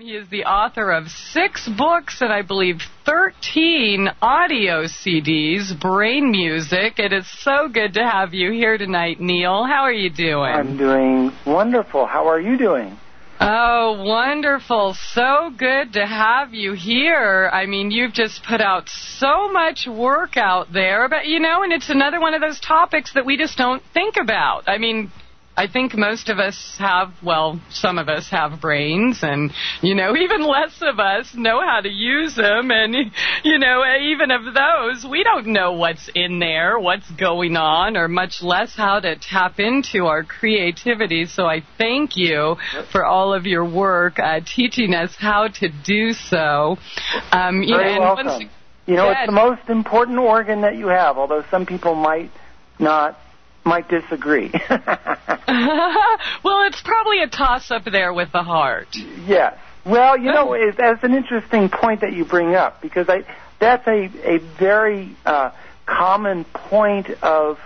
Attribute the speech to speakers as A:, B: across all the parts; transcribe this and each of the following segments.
A: He is the author of 6 books and I believe 13 audio CDs, Brain Music. It is so good to have you here tonight, Neil. How are you doing?
B: I'm doing wonderful. How are you doing?
A: Oh, wonderful. So good to have you here. I mean, you've just put out so much work out there, but and it's another one of those topics that we just don't think about. I mean, I think most of us have, some of us have brains, and, even less of us know how to use them, and, even of those, we don't know what's in there, what's going on, or much less how to tap into our creativity. So I thank you for all of your work teaching us how to do so.
B: Very welcome. It's the most important organ that you have, although some people might disagree.
A: Well, it's probably a toss-up there with the heart.
B: Yes. Well, that's an interesting point that you bring up, because that's a very common point of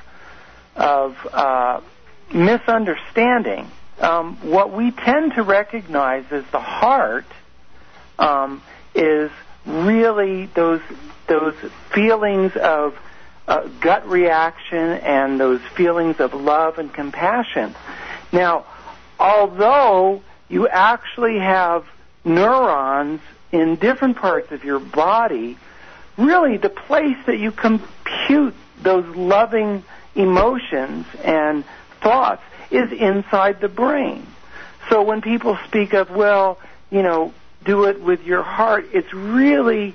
B: misunderstanding. What we tend to recognize as the heart is really those feelings of gut reaction and those feelings of love and compassion. Now, although you actually have neurons in different parts of your body, really the place that you compute those loving emotions and thoughts is inside the brain. So when people speak of, do it with your heart, it's really...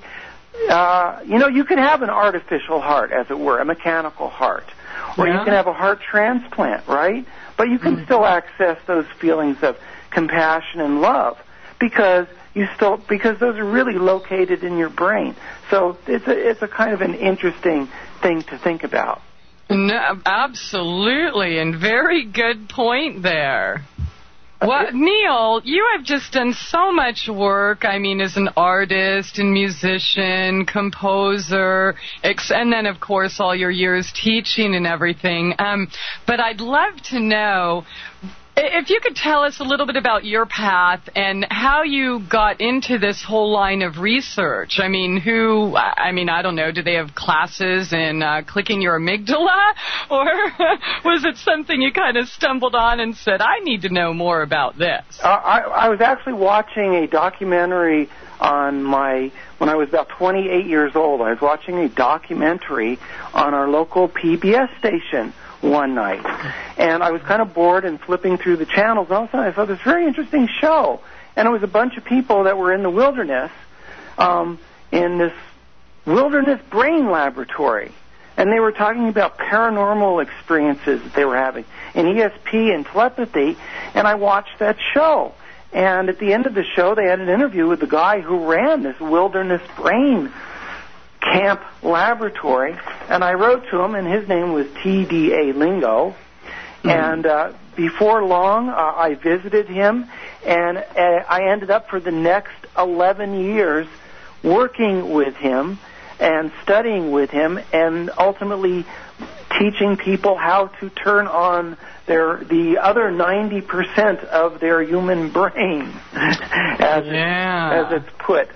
B: you can have an artificial heart, as it were, a mechanical heart. Or you can have a heart transplant, right? But you can still access those feelings of compassion and love because those are really located in your brain. So it's a kind of an interesting thing to think about.
A: No, absolutely, and very good point there. Well, Neil, you have just done so much work, as an artist and musician, composer, and then, of course, all your years teaching and everything. But I'd love to know if you could tell us a little bit about your path and how you got into this whole line of research. I don't know, do they have classes in clicking your amygdala? Or was it something you kind of stumbled on and said, I need to know more about this?
B: I was actually watching a documentary when I was about 28 years old. I was watching a documentary on our local PBS station one night, and I was kind of bored and flipping through the channels, and all of a sudden I saw this very interesting show, and it was a bunch of people that were in the wilderness, in this wilderness brain laboratory, and they were talking about paranormal experiences that they were having, and ESP and telepathy, and I watched that show, and at the end of the show they had an interview with the guy who ran this wilderness brain camp laboratory, and I wrote to him, and his name was T.D.A. Lingo, and before long I visited him, and I ended up for the next 11 years working with him and studying with him and ultimately teaching people how to turn on the other 90% of their human brain, as it's put.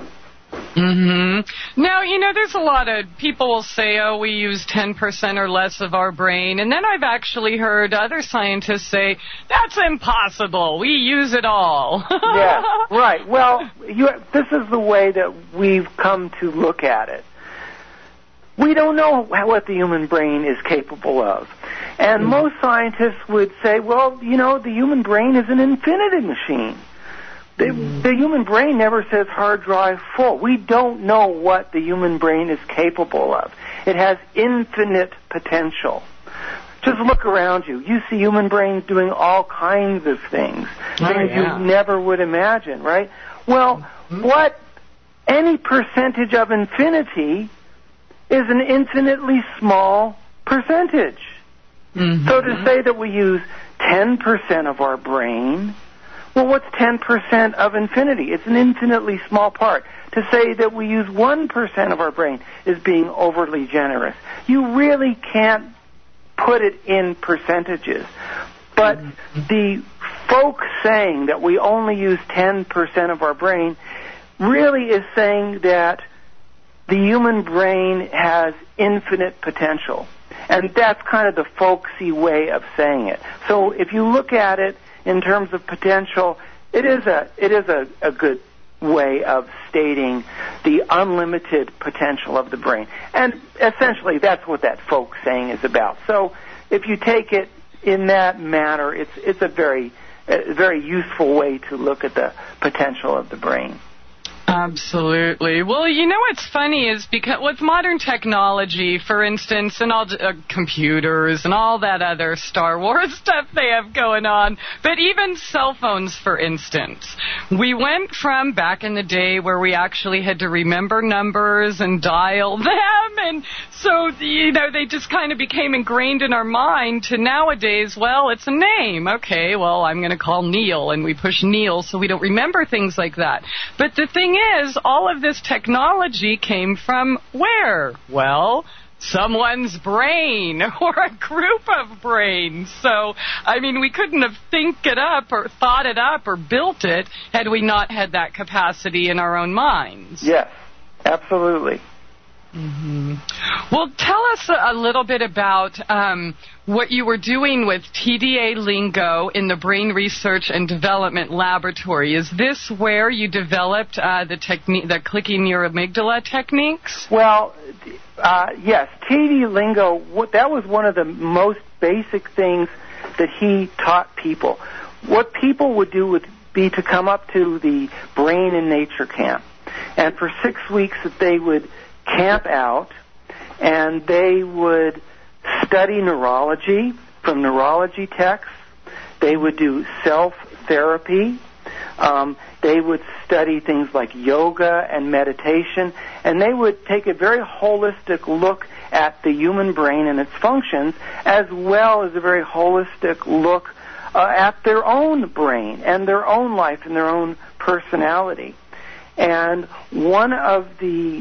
A: Now, there's a lot of people will say, we use 10% or less of our brain. And then I've actually heard other scientists say, that's impossible. We use it all.
B: Yeah, right. Well, this is the way that we've come to look at it. We don't know what the human brain is capable of. And most scientists would say, the human brain is an infinity machine. The human brain never says hard drive full. We don't know what the human brain is capable of. It has infinite potential. Just look around you. You see human brains doing all kinds of things you never would imagine, right? Well, any percentage of infinity is an infinitely small percentage. So to say that we use 10% of our brain, well, what's 10% of infinity? It's an infinitely small part. To say that we use 1% of our brain is being overly generous. You really can't put it in percentages. But the folk saying that we only use 10% of our brain really is saying that the human brain has infinite potential. And that's kind of the folksy way of saying it. So if you look at it in terms of potential, it is a good way of stating the unlimited potential of the brain. And essentially that's what that folk saying is about. So if you take it in that manner, it's a very useful way to look at the potential of the brain.
A: Absolutely. Well, you know what's funny is because with modern technology, for instance, and all computers and all that other Star Wars stuff they have going on, but even cell phones, for instance, we went from back in the day where we actually had to remember numbers and dial them, and so, you know, they just kind of became ingrained in our mind to nowadays, well, it's a name. Okay, well, I'm going to call Neil, and we push Neil so we don't remember things like that. But the thing is, all of this technology came from where? Well, someone's brain or a group of brains. So, I mean, we couldn't have think it up or thought it up or built it had we not had that capacity in our own minds.
B: Yes, absolutely.
A: Mm-hmm. Well, tell us a little bit about what you were doing with TDA Lingo in the Brain Research and Development Laboratory. Is this where you developed the clicking your amygdala techniques?
B: Well, yes, TDA Lingo, that was one of the most basic things that he taught people. What people would do would be to come up to the Brain in Nature camp, and for 6 weeks that they would camp out, and they would study neurology from neurology texts. They would do self-therapy. They would study things like yoga and meditation, and they would take a very holistic look at the human brain and its functions, as well as a very holistic look at their own brain and their own life and their own personality. And one of the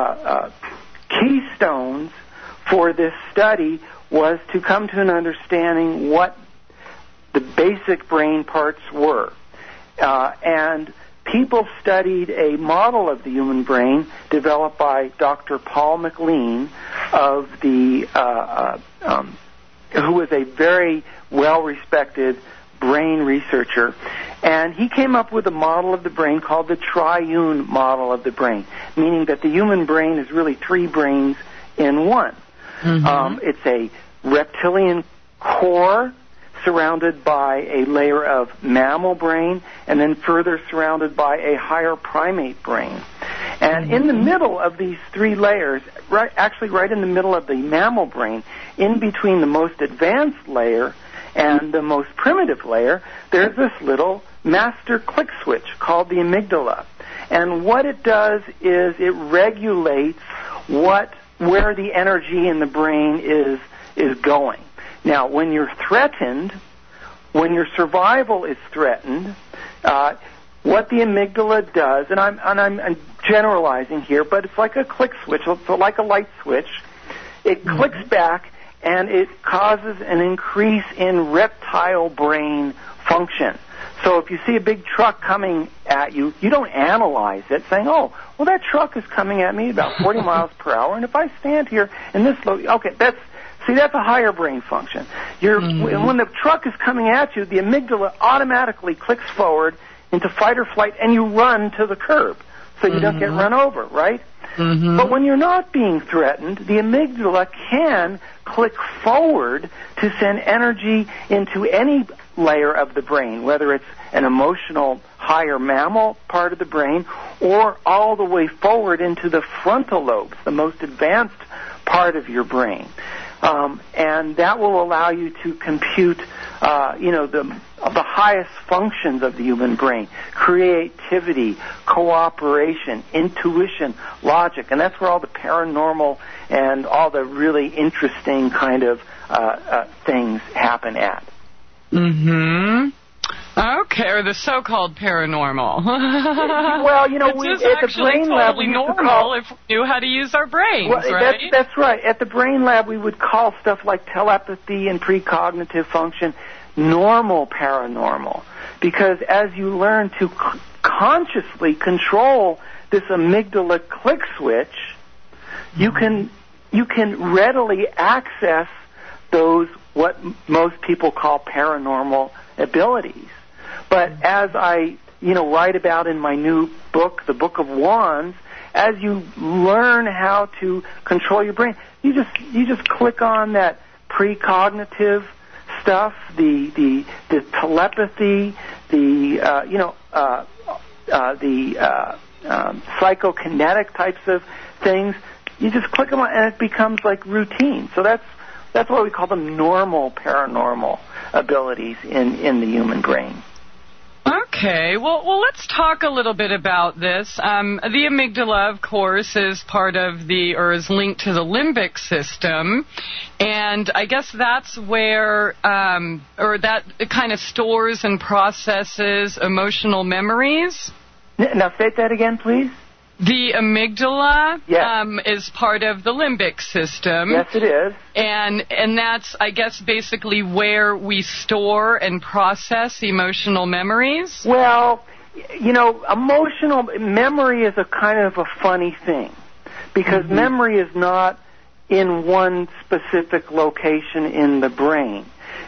B: keystones for this study was to come to an understanding what the basic brain parts were. And people studied a model of the human brain developed by Dr. Paul MacLean of who was a very well-respected brain researcher, and he came up with a model of the brain called the triune model of the brain, meaning that the human brain is really three brains in one. Mm-hmm. It's a reptilian core surrounded by a layer of mammal brain, and then further surrounded by a higher primate brain. And in the middle of these three layers, right in the middle of the mammal brain, in between the most advanced layer and the most primitive layer, there's this little master click switch called the amygdala. And what it does is it regulates where the energy in the brain is going. Now, when you're threatened, when your survival is threatened, what the amygdala does, and I'm generalizing here, but it's like a click switch, so like a light switch. It clicks back, and it causes an increase in reptile brain function. So if you see a big truck coming at you, you don't analyze it, saying, oh, well, that truck is coming at me about 40 miles per hour, and if I stand here in this that's a higher brain function. When the truck is coming at you, the amygdala automatically clicks forward into fight or flight, and you run to the curb so you don't get run over, right? Mm-hmm. But when you're not being threatened, the amygdala can click forward to send energy into any layer of the brain, whether it's an emotional higher mammal part of the brain or all the way forward into the frontal lobes, the most advanced part of your brain. And that will allow you to compute, the highest functions of the human brain: creativity, cooperation, intuition, logic, and that's where all the paranormal and all the really interesting kind of things happen at.
A: Mm-hmm. Okay, or the so-called paranormal.
B: Well, at the brain lab, we
A: normal if we knew how to use our brains, right?
B: That's right. At the brain lab, we would call stuff like telepathy and precognitive function normal paranormal, because as you learn to consciously control this amygdala click switch, you can readily access those what most people call paranormal abilities. But as I write about in my new book, The Book of Wands, as you learn how to control your brain, you just click on that precognitive stuff, the telepathy, the psychokinetic types of things. You just click them on, and it becomes like routine. So that's why we call them normal paranormal abilities in the human brain.
A: Okay, well, let's talk a little bit about this. The amygdala, of course, is is linked to the limbic system, and I guess that's where, that kind of stores and processes emotional memories.
B: Now, say that again, please.
A: The amygdala is part of the limbic system.
B: Yes, it is.
A: And that's, I guess, basically where we store and process emotional memories?
B: Well, emotional memory is a kind of a funny thing, because memory is not in one specific location in the brain.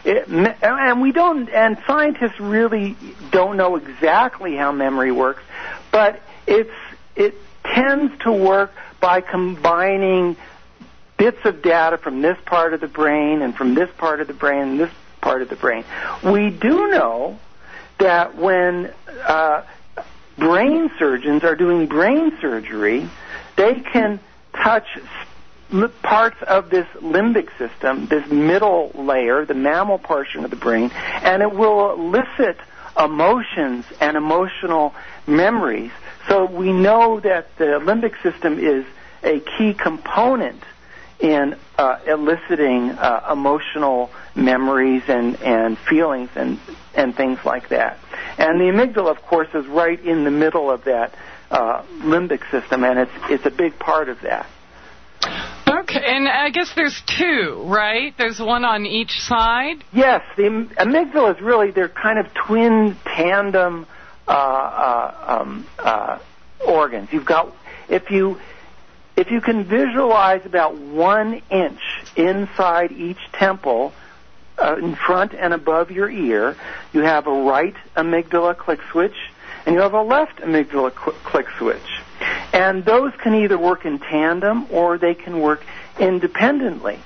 B: And scientists really don't know exactly how memory works, but it tends to work by combining bits of data from this part of the brain and from this part of the brain and this part of the brain. We do know that when brain surgeons are doing brain surgery, they can touch parts of this limbic system, this middle layer, the mammal portion of the brain, and it will elicit emotions and emotional memories. So we know that the limbic system is a key component in eliciting emotional memories and feelings and things like that. And the amygdala, of course, is right in the middle of that limbic system, and it's a big part of that.
A: Okay, and I guess there's two, right? There's one on each side?
B: Yes, the amygdala is really, they're kind of twin tandem organs. You've got, if you can visualize about 1 inch inside each temple, in front and above your ear, you have a right amygdala click switch, and you have a left amygdala click switch. And those can either work in tandem or they can work independently.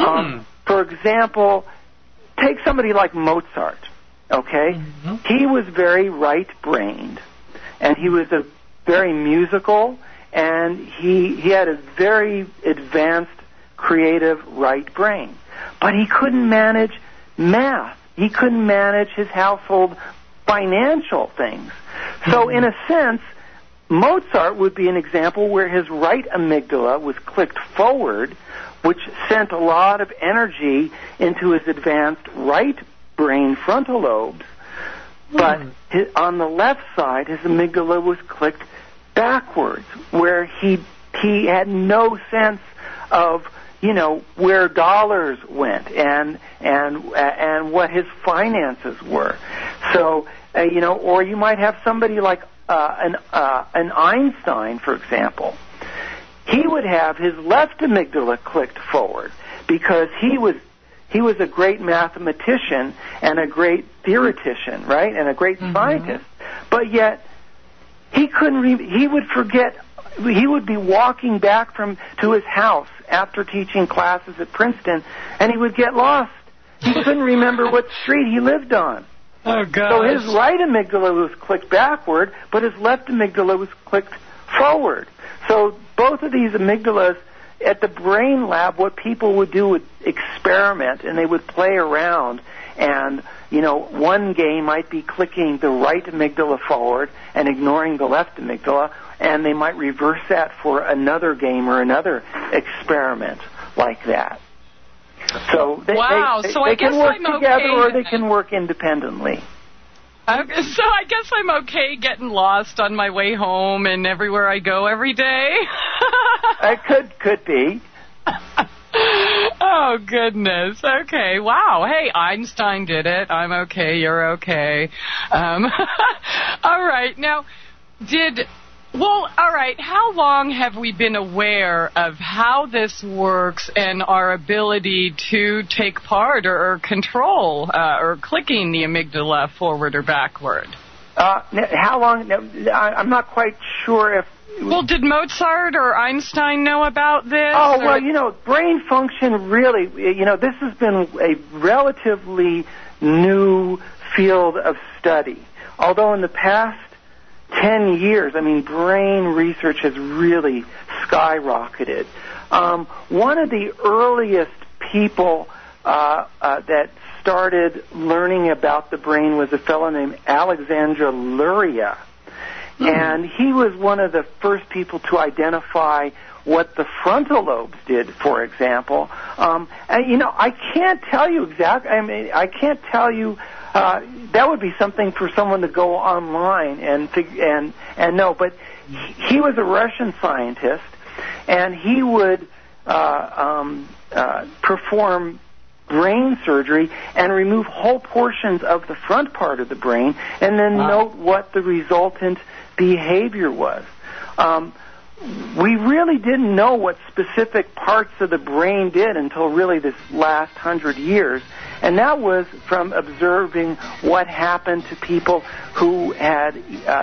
B: For example, take somebody like Mozart, okay? Mm-hmm. He was very right-brained, and he was a very musical, and he had a very advanced, creative right brain. But he couldn't manage math. He couldn't manage his household financial things. So in a sense, Mozart would be an example where his right amygdala was clicked forward, which sent a lot of energy into his advanced right brain frontal lobes. But on the left side, his amygdala was clicked backwards, where he had no sense of, where dollars went and what his finances were. So, or you might have somebody like an Einstein, for example. He would have his left amygdala clicked forward because he was a great mathematician and a great theoretician, right, and a great scientist. But yet he he would forget. He would be walking back to his house after teaching classes at Princeton, and he would get lost. He couldn't remember what street he lived on.
A: Oh, gosh.
B: So his right amygdala was clicked backward, but his left amygdala was clicked forward. So both of these amygdalas, at the brain lab, what people would do would experiment, and they would play around. And, one game might be clicking the right amygdala forward and ignoring the left amygdala, and they might reverse that for another game or another experiment like that. So they can work together or they can work independently.
A: So I guess I'm okay getting lost on my way home and everywhere I go every day.
B: It could be.
A: Oh, goodness. Okay. Wow. Hey, Einstein did it. I'm okay. You're okay. All right. Now, all right, how long have we been aware of how this works and our ability to take part or control or clicking the amygdala forward or backward?
B: How long? I'm not quite sure if...
A: Well, did Mozart or Einstein know about this?
B: Oh, well, brain function really, this has been a relatively new field of study. Although in the past 10 years, brain research has really skyrocketed. One of the earliest people that started learning about the brain was a fellow named Alexandre Luria. And he was one of the first people to identify what the frontal lobes did, for example. I can't tell you exactly. I can't tell you. That would be something for someone to go online and know. But he was a Russian scientist, and he would perform brain surgery and remove whole portions of the front part of the brain, and then note what the resultant behavior was. We really didn't know what specific parts of the brain did until really this last 100 years, and that was from observing what happened to people who had,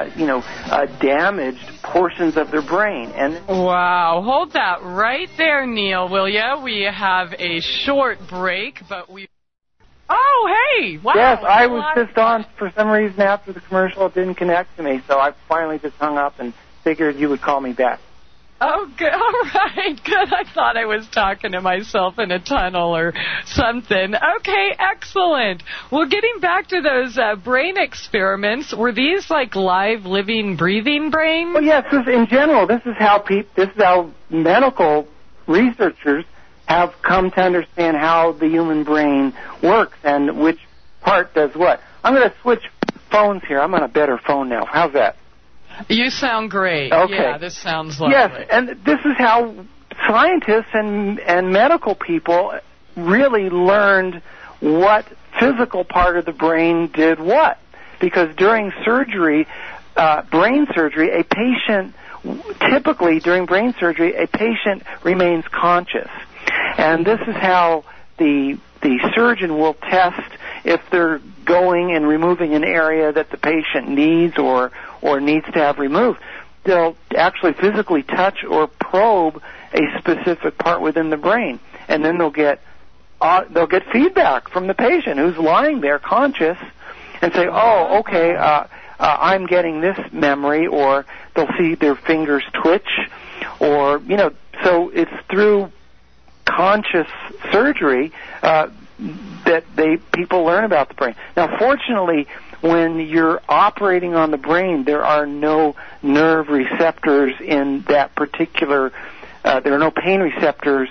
B: damaged portions of their brain. And
A: wow, hold that right there, Neil, will ya? We have a short break, but we... Oh, hey! Wow.
B: Yes, I was just on for some reason after the commercial. It didn't connect to me, so I finally just hung up and figured you would call me back.
A: Oh, good. All right, good. I thought I was talking to myself in a tunnel or something. Okay, excellent. Well, getting back to those brain experiments, were these like live, living, breathing brains?
B: Well, yes. In general, this is how medical researchers have come to understand how the human brain works and which part does what. I'm going to switch phones here. I'm on a better phone now. How's that?
A: You sound great.
B: Okay.
A: Yeah, this sounds lovely.
B: Yes, and this is how scientists and medical people really learned what physical part of the brain did what. Because during surgery, brain surgery, a patient, typically during brain surgery, a patient remains conscious. And this is how the surgeon will test if they're going and removing an area that the patient needs or needs to have removed. They'll actually physically touch or probe a specific part within the brain, and then they'll get feedback from the patient who's lying there conscious, and say, "Oh, okay, I'm getting this memory," or they'll see their fingers twitch, or so it's through conscious surgery that people learn about the brain. Now, fortunately, when you're operating on the brain, there are no nerve receptors in that particular, there are no pain receptors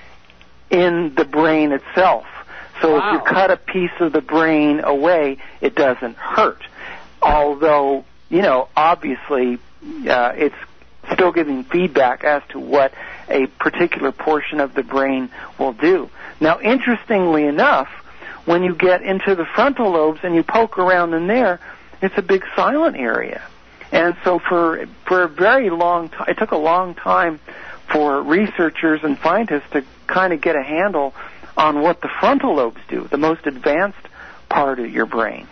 B: in the brain itself. So If you cut a piece of the brain away, it doesn't hurt. Although, obviously, it's still giving feedback as to what a particular portion of the brain will do. Now, interestingly enough, when you get into the frontal lobes and you poke around in there, it's a big silent area. And so for a very long time, it took a long time for researchers and scientists to kind of get a handle on what the frontal lobes do, the most advanced part of your brain.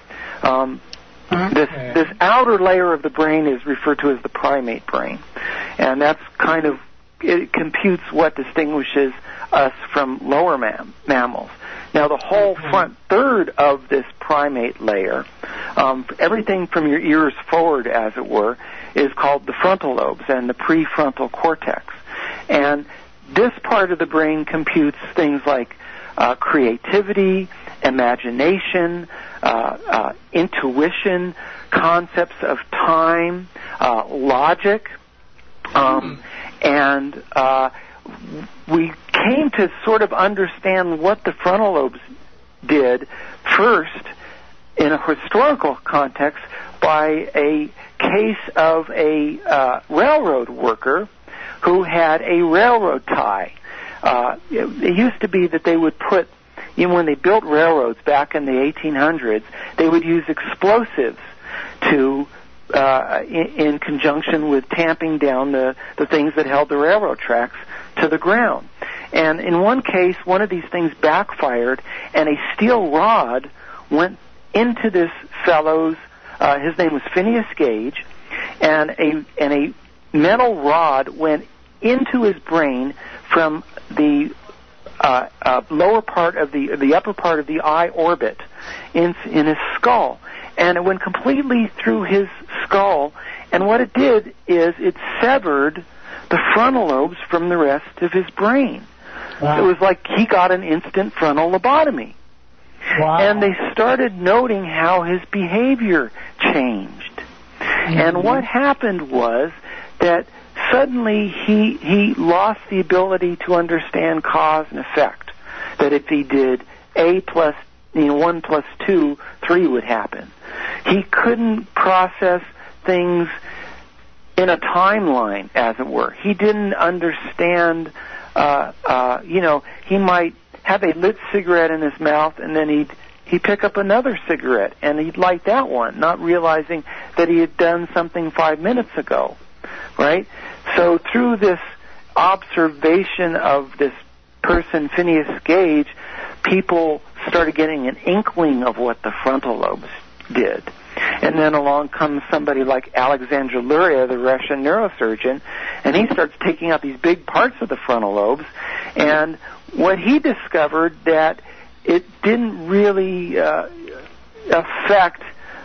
B: This outer layer of the brain is referred to as the primate brain, and that's kind of, it computes what distinguishes us from lower mammals. Now, the whole front third of this primate layer, everything from your ears forward, as it were, is called the frontal lobes and the prefrontal cortex. And this part of the brain computes things like creativity, imagination, intuition, concepts of time, logic, and we came to sort of understand what the frontal lobes did first in a historical context by a case of a railroad worker who had a railroad tie. it used to be that they would put, when they built railroads back in the 1800s, they would use explosives to in conjunction with tamping down the things that held the railroad tracks to the ground. And in one case, one of these things backfired, and a steel rod went into this fellow's, his name was Phineas Gage, and a metal rod went into his brain from the lower part of the upper part of the eye orbit in his skull. And it went completely through his skull, and what it did is it severed the frontal lobes from the rest of his brain. Wow. It was like he got an instant frontal lobotomy. Wow. And they started noting how his behavior changed. Mm-hmm. And what happened was that suddenly he lost the ability to understand cause and effect. That if he did A plus 1 plus 2, 3 would happen. He couldn't process things in a timeline, as it were. He didn't understand, he might have a lit cigarette in his mouth, and then he'd pick up another cigarette, and he'd light that one, not realizing that he had done something 5 minutes ago, right? So through this observation of this person, Phineas Gage, people started getting an inkling of what the frontal lobes did. And then along comes somebody like Alexander Luria, the Russian neurosurgeon, and he starts taking out these big parts of the frontal lobes. And what he discovered that it didn't really affect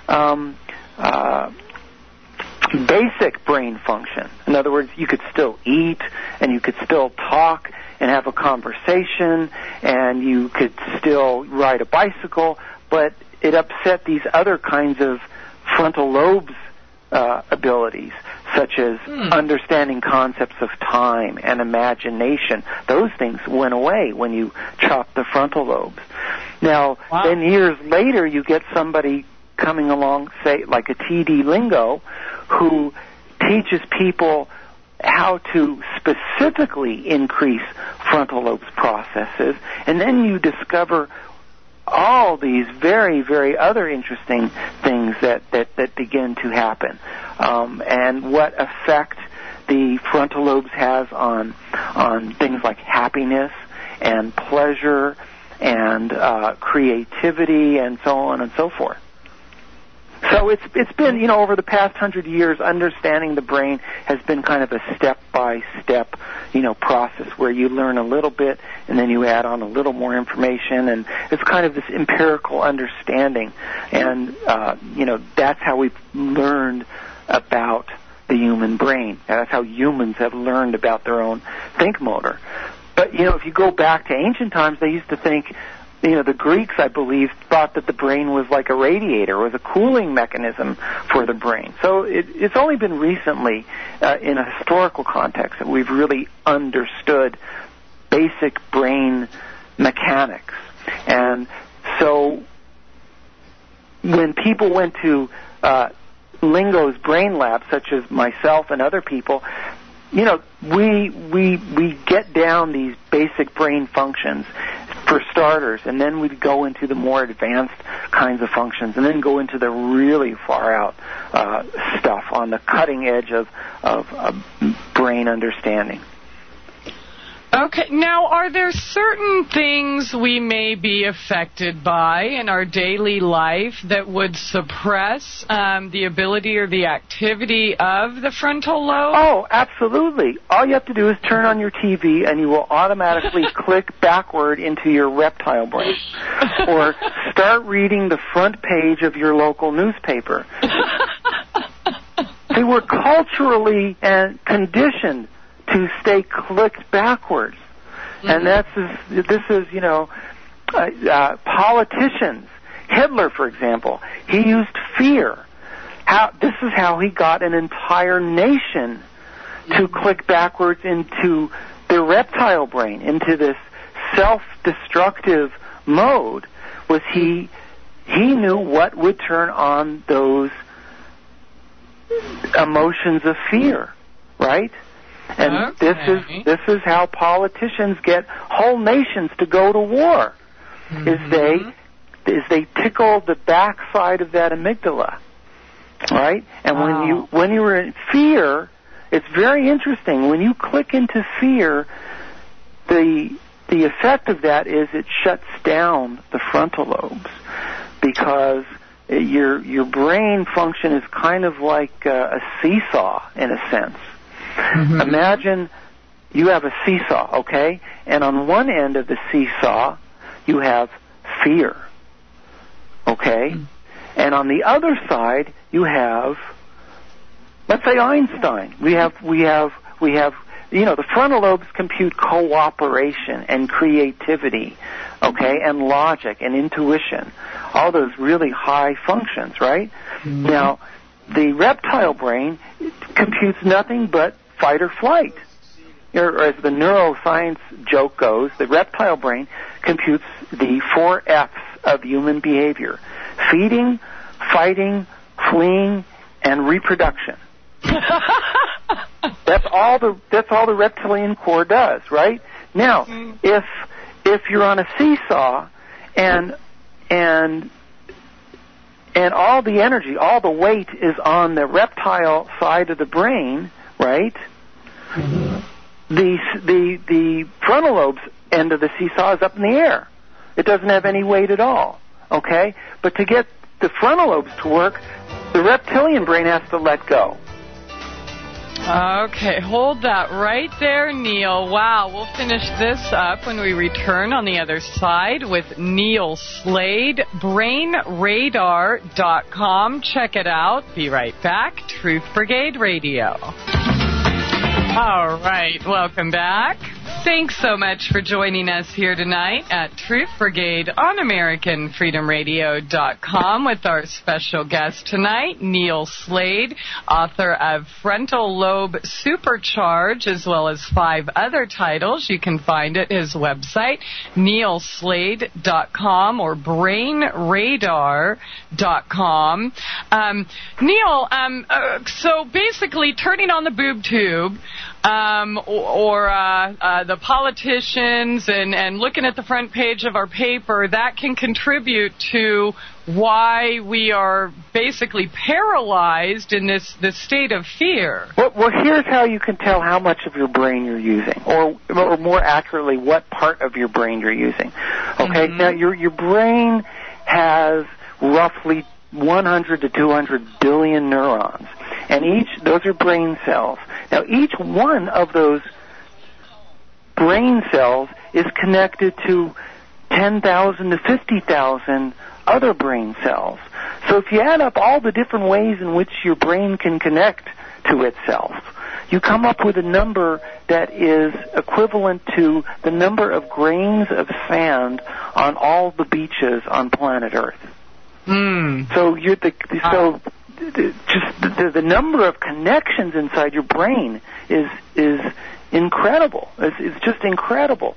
B: basic brain function. In other words, you could still eat, and you could still talk and have a conversation, and you could still ride a bicycle, but it upset these other kinds of frontal lobes abilities, such as understanding concepts of time and imagination. Those things went away when you chopped the frontal lobes. Now, then years later, you get somebody coming along, say, like a T.D. Lingo, who teaches people how to specifically increase frontal lobes processes, and then you discover all these very, very other interesting things that begin to happen, and what effect the frontal lobes has on things like happiness and pleasure and creativity and so on and so forth. So it's been, over the past 100 years, understanding the brain has been kind of a step-by-step, process where you learn a little bit and then you add on a little more information, and it's kind of this empirical understanding. And, that's how we've learned about the human brain. That's how humans have learned about their own think motor. But, if you go back to ancient times, they used to think, the Greeks, I believe, thought that the brain was like a radiator, was a cooling mechanism for the brain. So it's only been recently, in a historical context, that we've really understood basic brain mechanics. And so when people went to Lingo's brain lab, such as myself and other people, we get down these basic brain functions for starters, and then we'd go into the more advanced kinds of functions, and then go into the really far out stuff on the cutting edge of brain understanding.
A: Okay, now are there certain things we may be affected by in our daily life that would suppress the ability or the activity of the frontal lobe?
B: Oh, absolutely. All you have to do is turn on your TV and you will automatically click backward into your reptile brain. Or start reading the front page of your local newspaper. See, we're culturally conditioned to stay clicked backwards. And this is politicians. Hitler, for example, he used fear. This is how he got an entire nation to click backwards into their reptile brain, into this self-destructive mode, was he knew what would turn on those emotions of fear, right? And this is how politicians get whole nations to go to war. Mm-hmm. is they tickle the backside of that amygdala, right? And when you're in fear, it's very interesting. When you click into fear, the effect of that is it shuts down the frontal lobes, because your brain function is kind of like a seesaw in a sense. Mm-hmm. Imagine you have a seesaw, okay? And on one end of the seesaw, you have fear, okay? Mm-hmm. And on the other side, you have, let's say, Einstein. We have, the frontal lobes compute cooperation and creativity, okay, and logic and intuition, all those really high functions, right? Mm-hmm. Now, the reptile brain computes nothing but fight or flight. Or as the neuroscience joke goes, the reptile brain computes the 4 F's of human behavior: feeding, fighting, fleeing, and reproduction. That's all the reptilian core does, right? Now, if you're on a seesaw and all the energy, all the weight is on the reptile side of the brain, right? The frontal lobes end of the seesaw is up in the air. It doesn't have any weight at all, okay? But to get the frontal lobes to work, the reptilian brain has to let go.
A: Okay, hold that right there, Neil. Wow, we'll finish this up when we return on the other side with Neil Slade, BrainRadar.com. Check it out. Be right back. Truth Brigade Radio. All right, welcome back. Thanks so much for joining us here tonight at Truth Brigade on AmericanFreedomRadio.com with our special guest tonight, Neil Slade, author of Frontal Lobe Supercharge, as well as 5 other titles. You can find at his website, neilslade.com or brainradar.com. Neil, so basically turning on the boob tube, the politicians and looking at the front page of our paper, that can contribute to why we are basically paralyzed in this state of fear.
B: Well, here's how you can tell how much of your brain you're using, or more accurately, what part of your brain you're using. Okay, Now your brain has roughly 100 to 200 billion neurons, and those are brain cells. Now, each one of those brain cells is connected to 10,000 to 50,000 other brain cells. So if you add up all the different ways in which your brain can connect to itself, you come up with a number that is equivalent to the number of grains of sand on all the beaches on planet Earth. So the number of connections inside your brain is incredible. It's just incredible.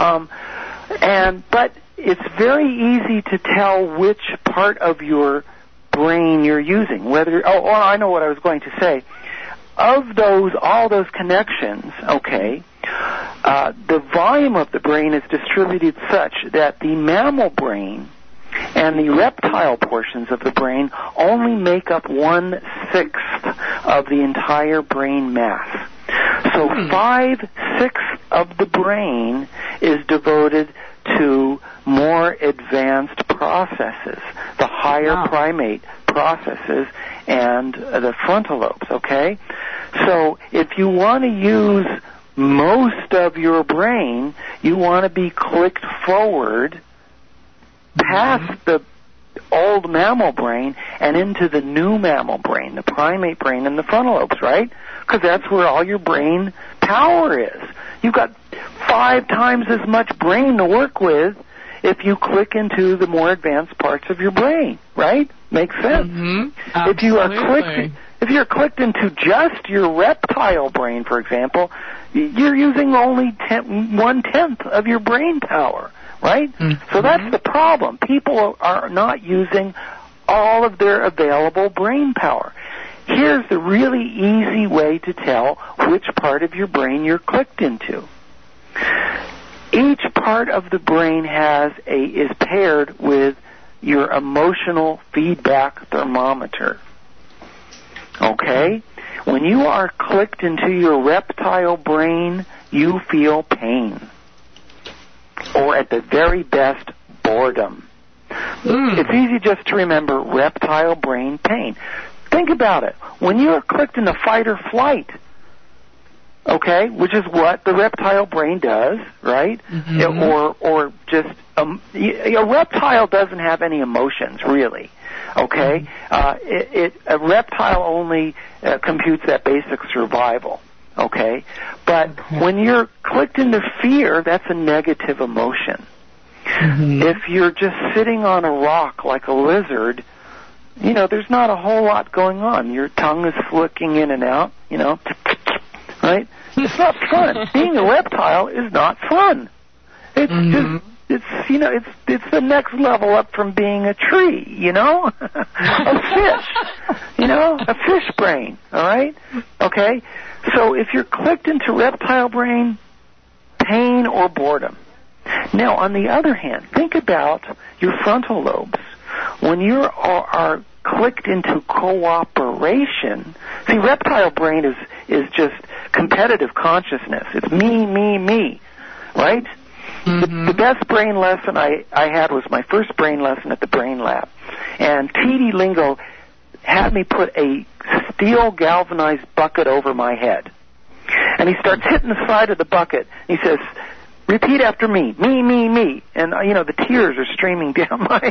B: But it's very easy to tell which part of your brain you're using. I know what I was going to say. Of all those connections, okay, the volume of the brain is distributed such that the mammal brain and the reptile portions of the brain only make up 1/6 of the entire brain mass. So 5/6 of the brain is devoted to more advanced processes, the higher primate processes and the frontal lobes, okay? So if you want to use most of your brain, you want to be clicked forward past the old mammal brain and into the new mammal brain, the primate brain and the frontal lobes, right? Because that's where all your brain power is. You've got 5 times as much brain to work with if you click into the more advanced parts of your brain, right? Makes sense. If you're clicked into just your reptile brain, for example, you're using only 1/10 of your brain power, right? So that's the problem. People are not using all of their available brain power. here's the really easy way to tell which part of your brain you're clicked into. Each part of the brain is paired with your emotional feedback thermometer. Okay? When you are clicked into your reptile brain, you feel pain. Or at the very best, boredom. It's easy just to remember reptile brain pain. Think about it. When you are clicked into fight or flight, okay, which is what the reptile brain does, right? Or just a reptile doesn't have any emotions, really. Okay, a reptile only computes that basic survival. Okay, but when you're clicked into fear, that's a negative emotion. If you're just sitting on a rock like a lizard, you know, there's not a whole lot going on. Your tongue is flicking in and out, you know, right? It's not fun. Being a reptile is not fun. It's just, it's, you know, it's the next level up from being a tree, you know? A fish, you know, a fish brain, all right? Okay? So if you're clicked into reptile brain, pain or boredom. Now, on the other hand, think about your frontal lobes. When you are clicked into cooperation, see, reptile brain is just competitive consciousness. It's me, right? The best brain lesson I had was my first brain lesson at the Brain Lab. And T.D. Lingo had me put a steel galvanized bucket over my head. And he starts hitting the side of the bucket. He says, repeat after me, me. And, you know, the tears are streaming down my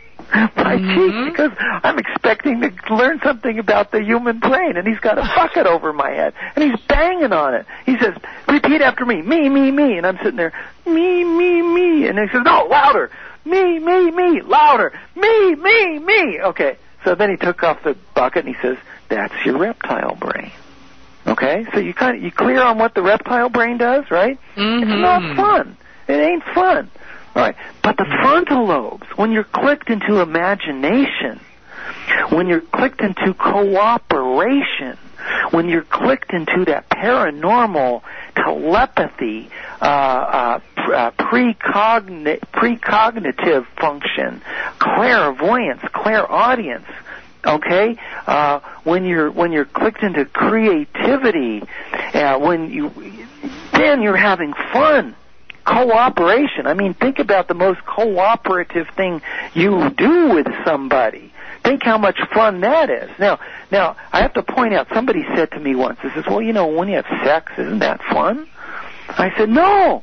B: cheek because I'm expecting to learn something about the human brain, and he's got a bucket over my head, and he's banging on it. He says, repeat after me, me, and I'm sitting there, me, and he says, no, louder, me, louder, me. Okay, so then he took off the bucket, and he says, that's your reptile brain. Okay, so you clear on what the reptile brain does, right? It's not fun. It ain't fun. All right, but the frontal lobes, when you're clicked into imagination, when you're clicked into cooperation, when you're clicked into that paranormal telepathy, precognitive function, clairvoyance, clairaudience, okay, when you're clicked into creativity, then you're having fun. Cooperation. I mean, think about the most cooperative thing you do with somebody. Think how much fun that is. Now, I have to point out, somebody said to me once, he says, well, you know, when you have sex, isn't that fun? I said, no.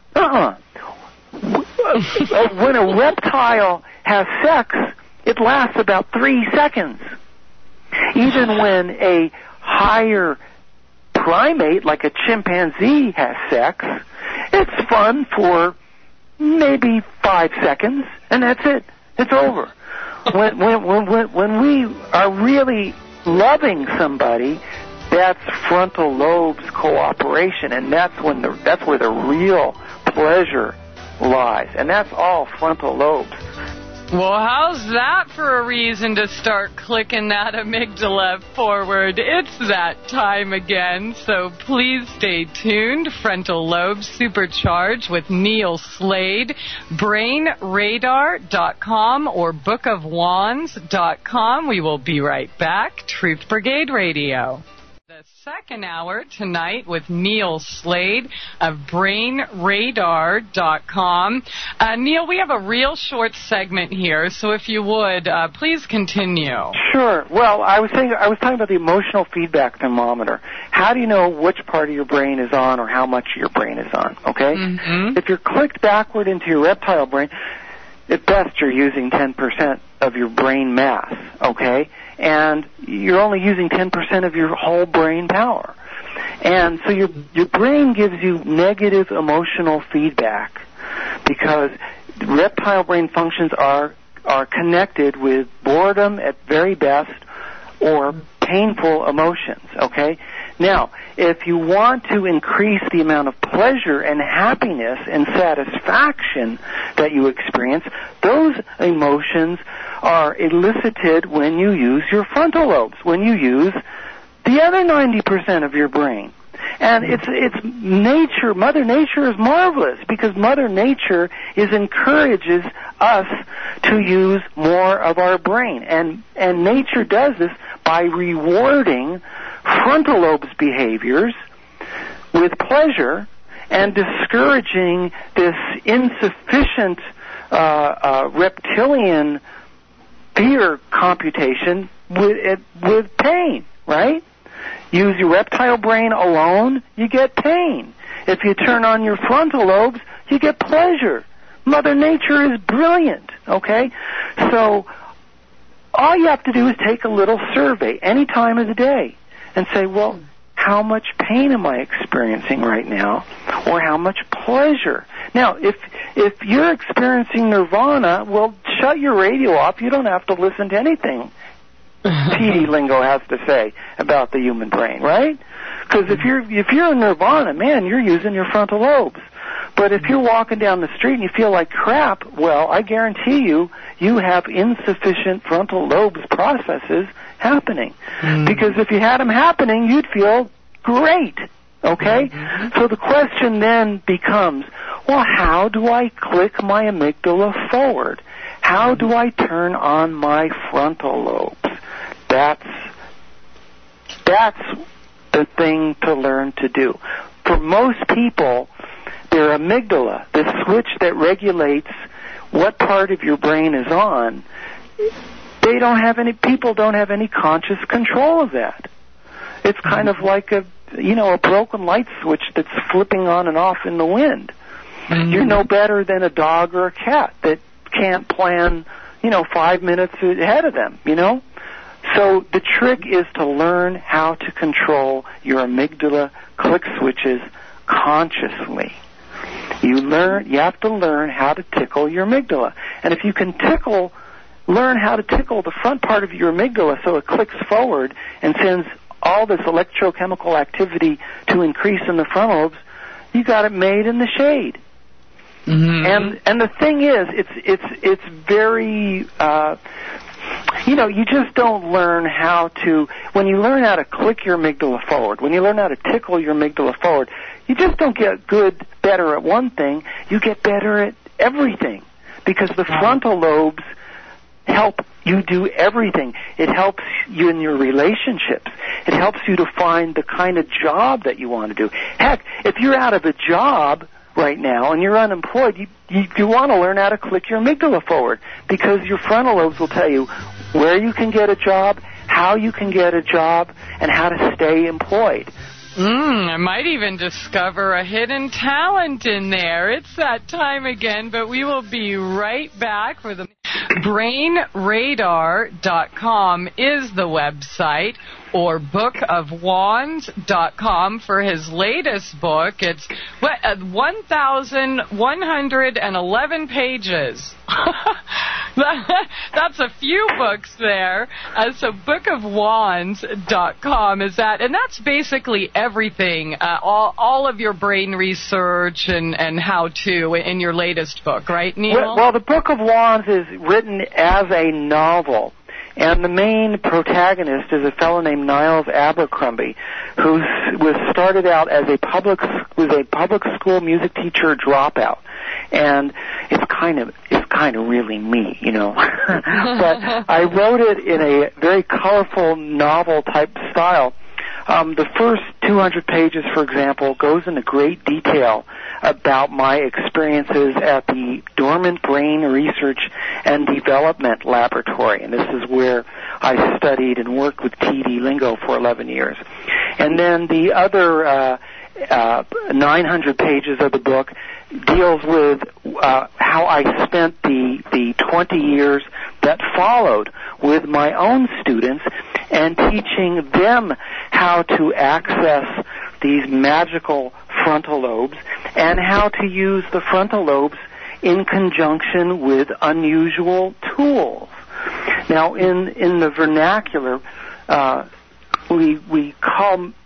B: When a reptile has sex, it lasts about 3 seconds. Even when a higher primate, like a chimpanzee, has sex, it's fun for maybe 5 seconds, and that's it. It's over. When we are really loving somebody, that's frontal lobes cooperation, and that's where the real pleasure lies, and that's all frontal lobes.
A: Well, how's that for a reason to start clicking that amygdala forward? It's that time again, so please stay tuned. Frontal Lobe Supercharged with Neil Slade, BrainRadar.com or BookOfWands.com. We will be right back. Truth Brigade Radio. The second hour tonight with Neil Slade of BrainRadar.com. Neil, we have a real short segment here, so if you would, please continue.
B: Sure. Well, I was talking about the emotional feedback thermometer. How do you know which part of your brain is on or how much your brain is on, okay? If you're clicked backward into your reptile brain, at best you're using 10% of your brain mass, okay? And you're only using 10% of your whole brain power. And so your brain gives you negative emotional feedback because reptile brain functions are connected with boredom at very best or painful emotions, okay? Now, if you want to increase the amount of pleasure and happiness and satisfaction that you experience, those emotions are elicited when you use your frontal lobes, when you use the other 90% of your brain. And it's nature. Mother Nature is marvelous because Mother Nature encourages us to use more of our brain. And nature does this by rewarding frontal lobes behaviors with pleasure and discouraging this insufficient reptilian fear computation with pain, right? Use your reptile brain alone, you get pain. If you turn on your frontal lobes, you get pleasure. Mother Nature is brilliant, okay? So all you have to do is take a little survey any time of the day and say, well, how much pain am I experiencing right now, or how much pleasure? Now, if you're experiencing nirvana, well, shut your radio off. You don't have to listen to anything T.D. Lingo has to say about the human brain, right? Because if you're in nirvana, man, you're using your frontal lobes. But if you're walking down the street and you feel like crap, well, I guarantee you have insufficient frontal lobes processes happening. Because if you had them happening, you'd feel great, okay? So the question then becomes, well, how do I click my amygdala forward? How do I turn on my frontal lobes? That's the thing to learn to do. For most people, their amygdala, the switch that regulates what part of your brain is on, people don't have any conscious control of that. It's kind of like a broken light switch that's flipping on and off in the wind. You're no better than a dog or a cat that can't plan, 5 minutes ahead of them, So the trick is to learn how to control your amygdala click switches consciously. You have to learn how to tickle your amygdala. And if you can learn how to tickle the front part of your amygdala so it clicks forward and sends all this electrochemical activity to increase in the frontal lobes, you got it made in the shade. And the thing is, it's very, you just don't learn how to, when you learn how to click your amygdala forward, when you learn how to tickle your amygdala forward, you just don't get better at one thing, you get better at everything. Because the frontal lobes help you do everything. It helps you in your relationships. It helps you to find the kind of job that you want to do. Heck, if you're out of a job right now and you're unemployed, you want to learn how to click your amygdala forward, because your frontal lobes will tell you where you can get a job, how you can get a job, and how to stay employed.
A: I might even discover a hidden talent in there. It's that time again, but we will be right back for the BrainRadar.com is the website, or bookofwands.com for his latest book. It's 1,111 pages. That's a few books there. So bookofwands.com is that, and that's basically everything, all of your brain research and how-to in your latest book, right, Neil?
B: Well, the Book of Wands is written as a novel. And the main protagonist is a fellow named Niles Abercrombie, who was started out as a public school music teacher dropout. And it's kind of really me, But I wrote it in a very colorful novel type style. The first 200 pages, for example, goes into great detail about my experiences at the Dormant Brain Research and Development Laboratory, and this is where I studied and worked with T.D. Lingo for 11 years. And then the other 900 pages of the book deals with how I spent the 20 years that followed with my own students and teaching them how to access these magical frontal lobes and how to use the frontal lobes in conjunction with unusual tools. Now, in the vernacular, we call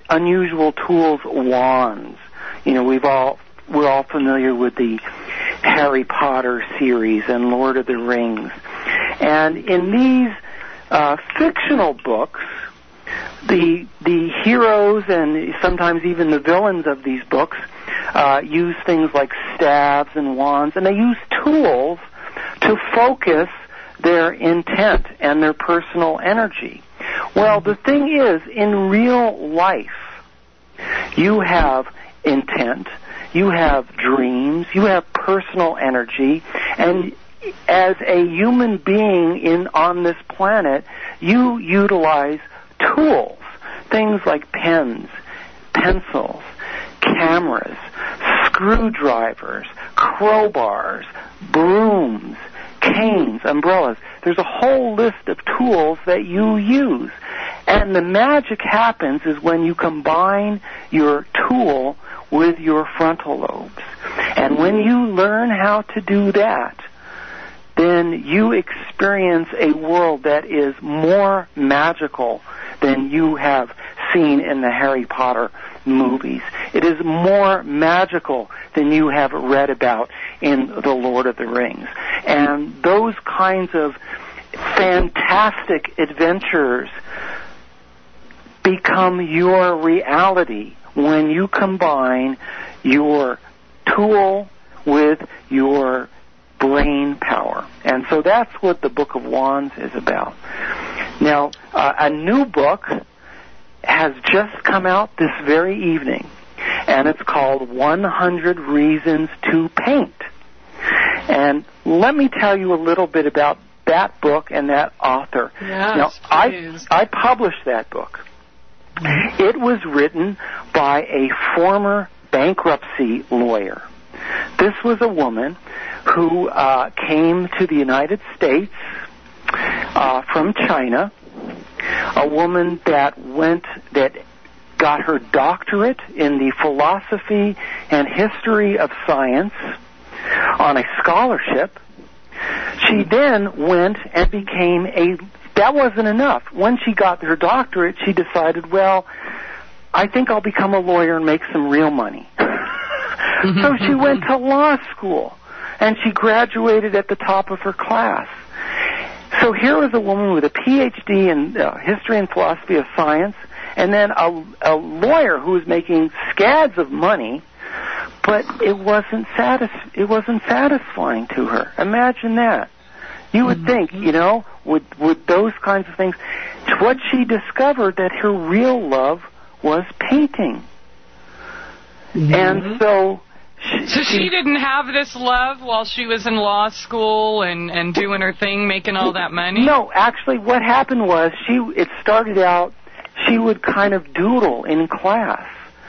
B: unusual tools, wands. You know, we're all familiar with the Harry Potter series and Lord of the Rings. And in these fictional books, the heroes and sometimes even the villains of these books use things like staves and wands, and they use tools to focus their intent and their personal energy. Well, the thing is, in real life, you have intent, you have dreams, you have personal energy, and as a human being on this planet, you utilize tools, things like pens, pencils, cameras, screwdrivers, crowbars, brooms, canes, umbrellas. There's a whole list of tools that you use. And the magic happens is when you combine your tool with your frontal lobes. And when you learn how to do that, then you experience a world that is more magical than you have seen in the Harry Potter movies. It is more magical than you have read about in The Lord of the Rings. And those kinds of fantastic adventures become your reality when you combine your tool with your brain power. And so that's what the Book of Wands is about. Now, a new book has just come out this very evening, and it's called 100 Reasons to Paint. And let me tell you a little bit about that book and that author.
A: Yes,
B: now,
A: please.
B: I published that book. It was written by a former bankruptcy lawyer. This was a woman who came to the United States from China, a woman that got her doctorate in the philosophy and history of science on a scholarship. She then went and became that wasn't enough. When she got her doctorate, she decided, well, I think I'll become a lawyer and make some real money. So she went to law school, and she graduated at the top of her class. So here was a woman with a Ph.D. in history and philosophy of science, and then a lawyer who was making scads of money, but it wasn't satisfying to her. Imagine that. You would think, with those kinds of things, what she discovered that her real love was painting. And so
A: she didn't have this love while she was in law school and doing her thing, making all that money?
B: No, actually what happened was it started out, she would kind of doodle in class.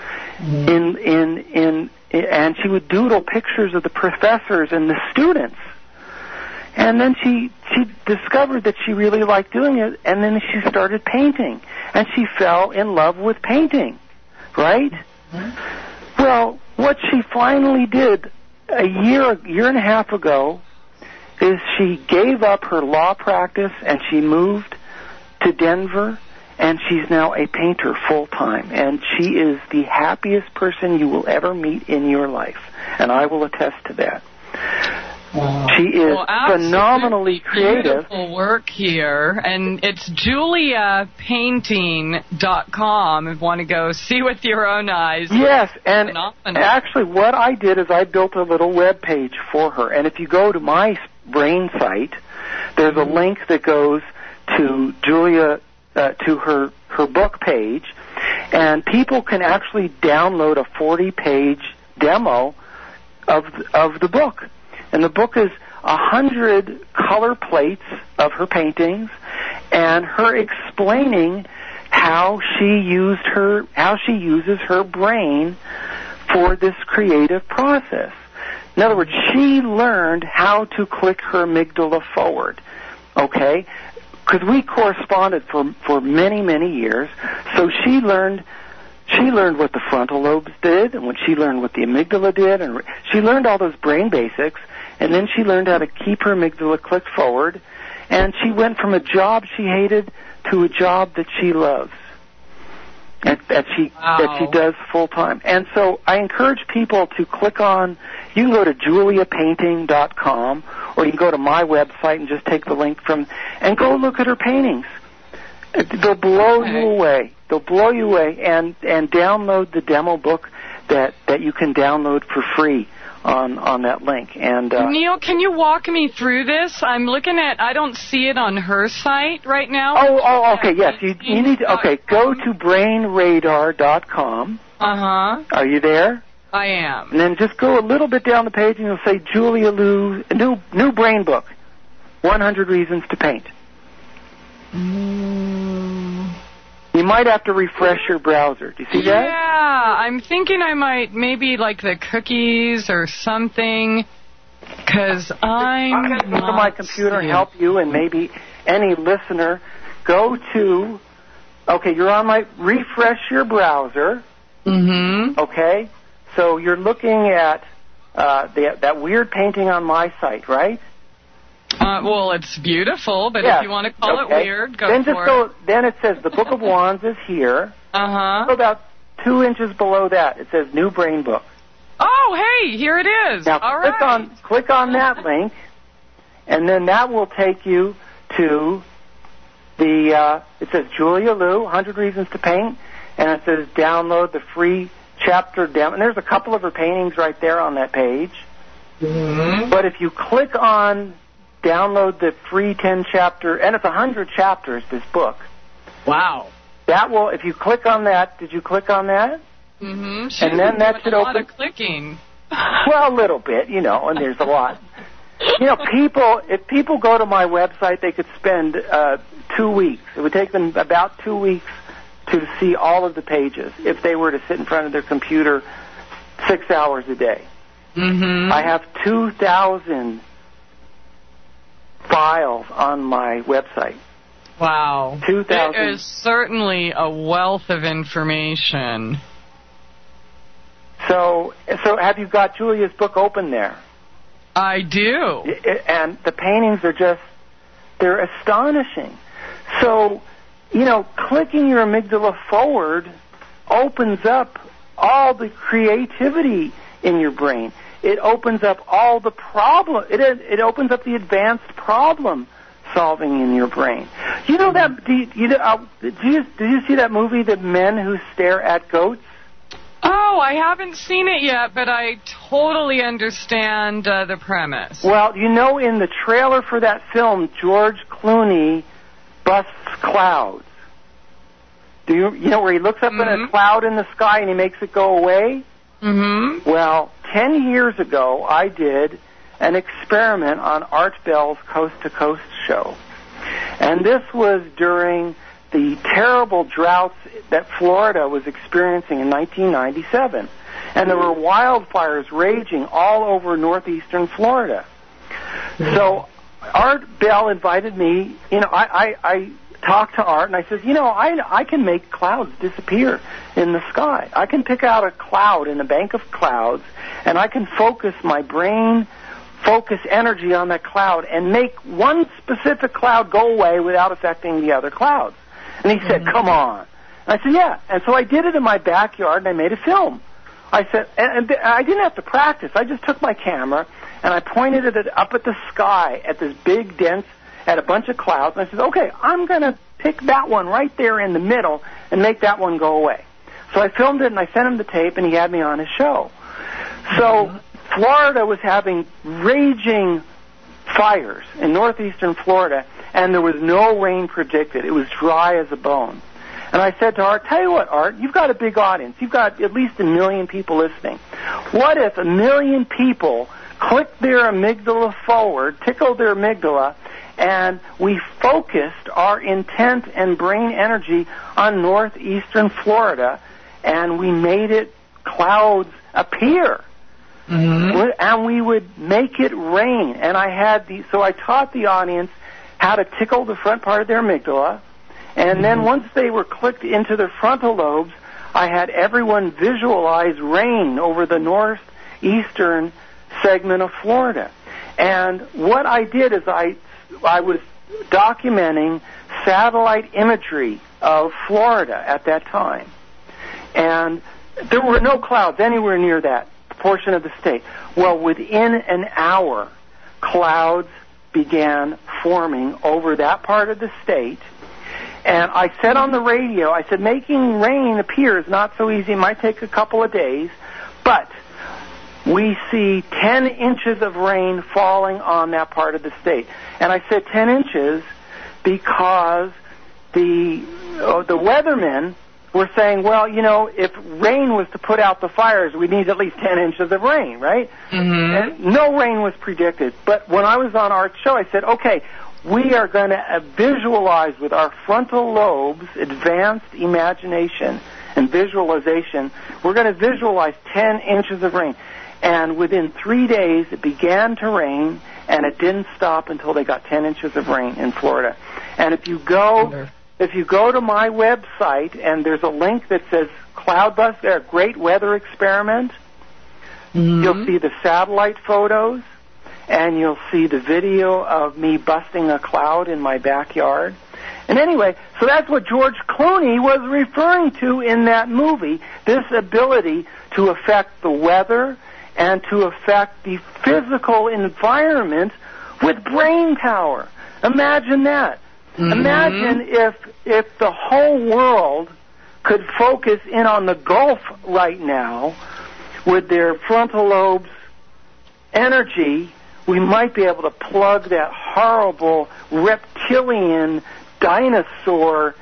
B: And she would doodle pictures of the professors and the students. And then she discovered that she really liked doing it, and then she started painting. And she fell in love with painting, right? Well, what she finally did a year and a half ago is she gave up her law practice and she moved to Denver, and she's now a painter full-time. And she is the happiest person you will ever meet in your life. And I will attest to that. She is phenomenally creative.
A: Beautiful work here, and it's JuliaPainting.com if you want to go see with your own eyes.
B: Yes, and actually what I did is I built a little web page for her, and if you go to my brain site, there's a link that goes to Julia, to her book page, and people can actually download a 40-page demo of the book. And the book is 100 color plates of her paintings, and her explaining how she uses her brain for this creative process. In other words, she learned how to click her amygdala forward. Okay, because we corresponded for many, many years. So she learned what the frontal lobes did, and when she learned what the amygdala did, and she learned all those brain basics. And then she learned how to keep her amygdala clicked forward, and she went from a job she hated to a job that she loves. that she does full time. And so I encourage people to click on. You can go to juliapainting.com, or you can go to my website and just take the link from and go look at her paintings. They'll blow you away. They'll blow you away, and download the demo book that you can download for free on that link. And
A: Neil, can you walk me through this? I'm looking at. I don't see it on her site right now.
B: Oh, okay. Yes, you need to. Okay, go to brainradar.com. Are you there?
A: I am.
B: And then just go a little bit down the page, and you'll say Julia Liu, new brain book, 100 Reasons to Paint. You might have to refresh your browser. Do you see that?
A: Yeah, I'm thinking I might maybe like the cookies or something, because I'm going to
B: go to my computer and help you, and maybe any listener. Go to, you're on my, refresh your browser.
A: Mm-hmm.
B: Okay, so you're looking at that weird painting on my site, right?
A: Well, it's beautiful, but if you want to call it weird, go for it.
B: Then it says the Book of Wands is here.
A: Uh-huh.
B: So about 2 inches below that, it says New Brain Book.
A: Oh, hey, here it is.
B: Now,
A: All
B: click on that link, and then that will take you to it says Julia Liu, 100 Reasons to Paint, and it says download the free chapter demo. And there's a couple of her paintings right there on that page.
A: Mm-hmm.
B: But if you click on download the free 10-chapter, and it's 100 chapters, this book.
A: Wow.
B: That will, if you click on that, did you click on that?
A: Mm-hmm.
B: And then that should open.
A: A lot of clicking.
B: Well, a little bit, and there's a lot. If people go to my website, they could spend 2 weeks. It would take them about 2 weeks to see all of the pages if they were to sit in front of their computer 6 hours a day.
A: Mm-hmm.
B: I have 2,000 files on my website.
A: Wow.
B: 2,000.
A: It is certainly a wealth of information.
B: So have you got Julia's book open there?
A: I do.
B: And the paintings are they're astonishing. So, clicking your amygdala forward opens up all the creativity in your brain. It opens up all the problem. It opens up the advanced problem solving in your brain. You know that? Did you see that movie, The Men Who Stare at Goats?
A: Oh, I haven't seen it yet, but I totally understand the premise.
B: Well, in the trailer for that film, George Clooney busts clouds. Do you know where he looks up at a cloud in the sky and he makes it go away?
A: Mm-hmm.
B: Well, 10 years ago, I did an experiment on Art Bell's Coast to Coast show. And this was during the terrible droughts that Florida was experiencing in 1997. And there were wildfires raging all over northeastern Florida. So Art Bell invited me, I talked to Art and I said, I can make clouds disappear in the sky. I can pick out a cloud in a bank of clouds and I can focus my brain, focus energy on that cloud and make one specific cloud go away without affecting the other clouds. And he said, come on. And I said, yeah. And so I did it in my backyard and I made a film. I said, and I didn't have to practice. I just took my camera and I pointed it up at the sky at this big, dense, at a bunch of clouds. And I said, okay, I'm going to pick that one right there in the middle and make that one go away. So I filmed it and I sent him the tape and he had me on his show. So Florida was having raging fires in northeastern Florida, and there was no rain predicted. It was dry as a bone. And I said to Art, tell you what, Art, you've got a big audience. You've got at least 1 million people listening. What if 1 million people clicked their amygdala forward, tickled their amygdala, and we focused our intent and brain energy on northeastern Florida, and we made clouds appear. Mm-hmm. And we would make it rain. And so I taught the audience how to tickle the front part of their amygdala. And then once they were clicked into their frontal lobes, I had everyone visualize rain over the northeastern segment of Florida. And what I did is I was documenting satellite imagery of Florida at that time. and there were no clouds anywhere near that portion of the state. Well, within an hour, clouds began forming over that part of the state. And I said on the radio, I said, making rain appear is not so easy. It might take a couple of days. But we see 10 inches of rain falling on that part of the state. And I said 10 inches because the weathermen were saying, well, you know, if rain was to put out the fires, we need at least 10 inches of rain, right? And no rain was predicted. But when I was on Art's show, I said, okay, we are going to visualize with our frontal lobes, advanced imagination and visualization, we're going to visualize 10 inches of rain. And within 3 days, it began to rain, and it didn't stop until they got 10 inches of rain in Florida. And if you go to my website, and there's a link that says Cloudbust, they're a great weather experiment, you'll see the satellite photos, and you'll see the video of me busting a cloud in my backyard. And anyway, so that's what George Clooney was referring to in that movie, this ability to affect the weather and to affect the physical environment with brain power. Imagine that. Imagine if the whole world could focus in on the Gulf right now with their frontal lobes energy, we might be able to plug that horrible reptilian dinosaur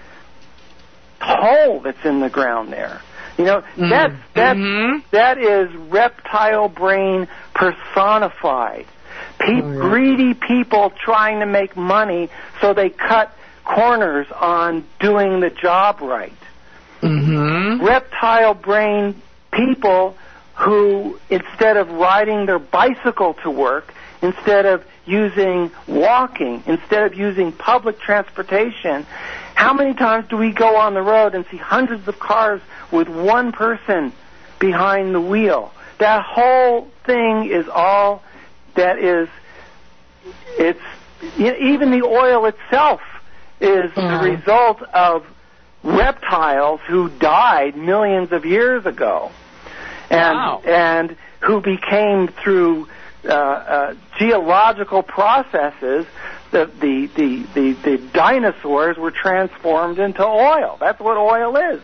B: hole that's in the ground there. You know, that is reptile brain personified. Greedy people trying to make money, so they cut corners on doing the job right. Reptile brain people who, instead of riding their bicycle to work, instead of using walking, instead of using public transportation, how many times do we go on the road and see hundreds of cars with one person behind the wheel? That whole thing is all that is, it's, even the oil itself is the result of reptiles who died millions of years ago, and who became, through geological processes, the dinosaurs were transformed into oil. That's what oil is.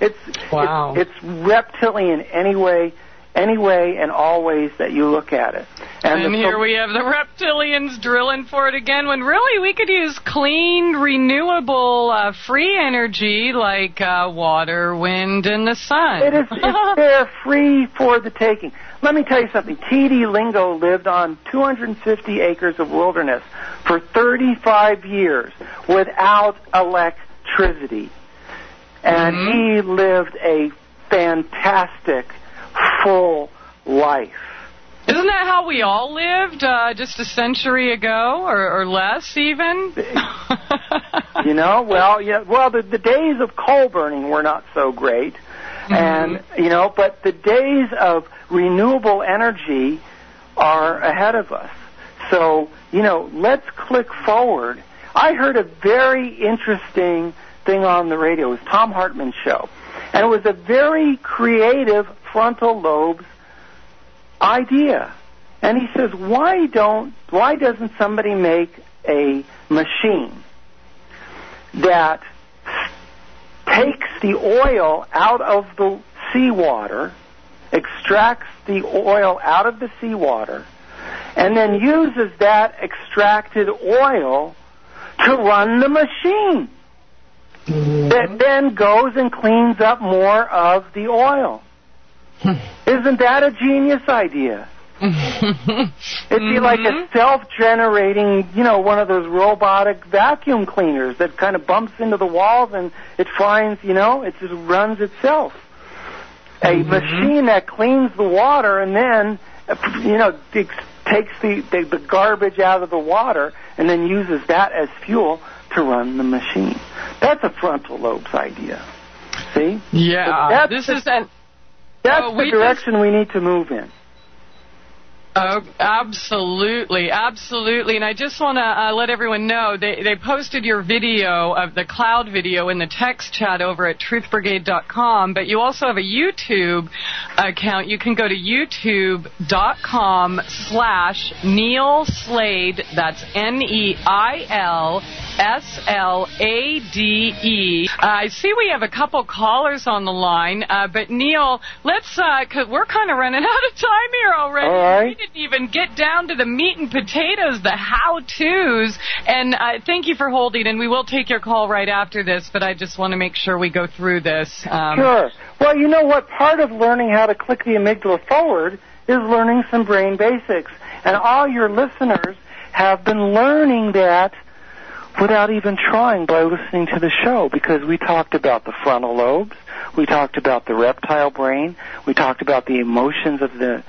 B: It's reptilian anyway and always that you look at it.
A: And here we have the reptilians drilling for it again, when really we could use clean, renewable, free energy like water, wind, and the sun.
B: It's there, free for the taking. Let me tell you something. T.D. Lingo lived on 250 acres of wilderness for 35 years without electricity. And he lived a fantastic, full life.
A: Isn't that how we all lived just a century ago, or less even?
B: You know, the days of coal burning were not so great. And, but the days of renewable energy are ahead of us. So, let's click forward. I heard a very interesting thing on the radio. It was Tom Hartman's show. And it was a very creative frontal lobe idea. And he says, why doesn't somebody make a machine that takes the oil out of the seawater, extracts the oil out of the seawater, and then uses that extracted oil to run the machine that then goes and cleans up more of the oil? Isn't that a genius idea? It'd be like a self-generating, one of those robotic vacuum cleaners that kind of bumps into the walls and it finds, it just runs itself. A machine that cleans the water and then, takes the garbage out of the water and then uses that as fuel to run the machine. That's a frontal lobe's idea. See?
A: Yeah.
B: That's the direction we need to move in.
A: Oh, absolutely, absolutely. And I just want to let everyone know, they posted your video of the cloud video in the text chat over at truthbrigade.com, but you also have a YouTube account. You can go to youtube.com/Neil Slade. That's NeilSlade. I see we have a couple callers on the line, but Neil, let's, cause we're kind of running out of time here already.
B: All right.
A: We didn't even get down to the meat and potatoes, the how-tos. And thank you for holding, and we will take your call right after this, but I just want to make sure we go through this.
B: Sure. Well, you know what? Part of learning how to click the amygdala forward is learning some brain basics. And all your listeners have been learning that without even trying by listening to the show, because we talked about the frontal lobes, we talked about the reptile brain, we talked about the emotions of the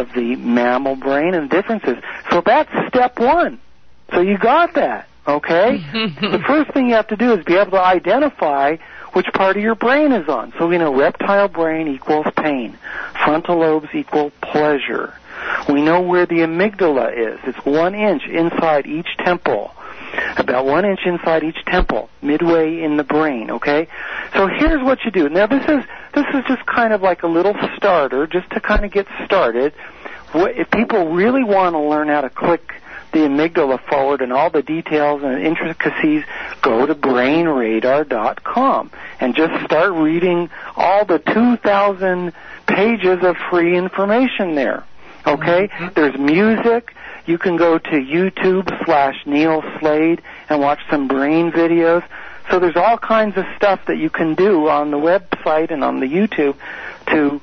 B: mammal brain and differences. So that's step one. So you got that, okay? The first thing you have to do is be able to identify which part of your brain is on. So we know reptile brain equals pain, frontal lobes equal pleasure. We know where the amygdala is. It's 1 inch inside each temple. About 1 inch inside each temple, midway in the brain, okay? So here's what you do. Now, this is just kind of like a little starter, just to kind of get started. If people really want to learn how to click the amygdala forward and all the details and intricacies, go to brainradar.com and just start reading all the 2,000 pages of free information there, okay? There's music. You can go to YouTube/Neil Slade and watch some brain videos. So there's all kinds of stuff that you can do on the website and on the YouTube to,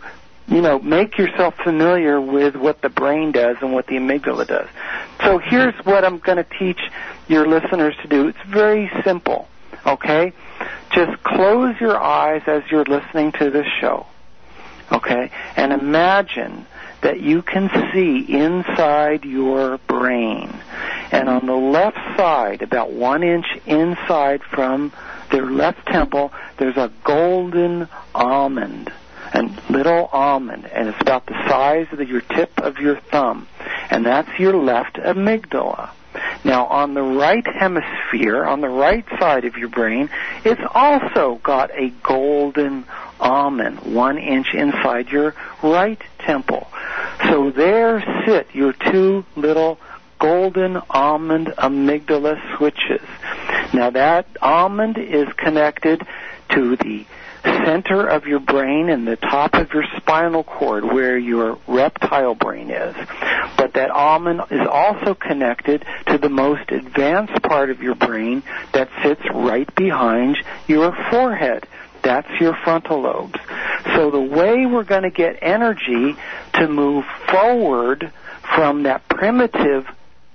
B: make yourself familiar with what the brain does and what the amygdala does. So here's what I'm going to teach your listeners to do. It's very simple, okay? Just close your eyes as you're listening to this show, okay? And imagine that you can see inside your brain. And on the left side, about 1 inch inside from their left temple, there's a golden almond, a little almond, and it's about the size of your tip of your thumb. And that's your left amygdala. Now, on the right hemisphere, on the right side of your brain, it's also got a golden almond, 1 inch inside your right temple. So there sit your two little golden almond amygdala switches. Now, that almond is connected to the center of your brain and the top of your spinal cord where your reptile brain is. But that almond is also connected to the most advanced part of your brain that sits right behind your forehead. That's your frontal lobes. So the way we're going to get energy to move forward from that primitive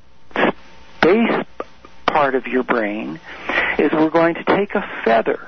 B: base part of your brain is we're going to take a feather,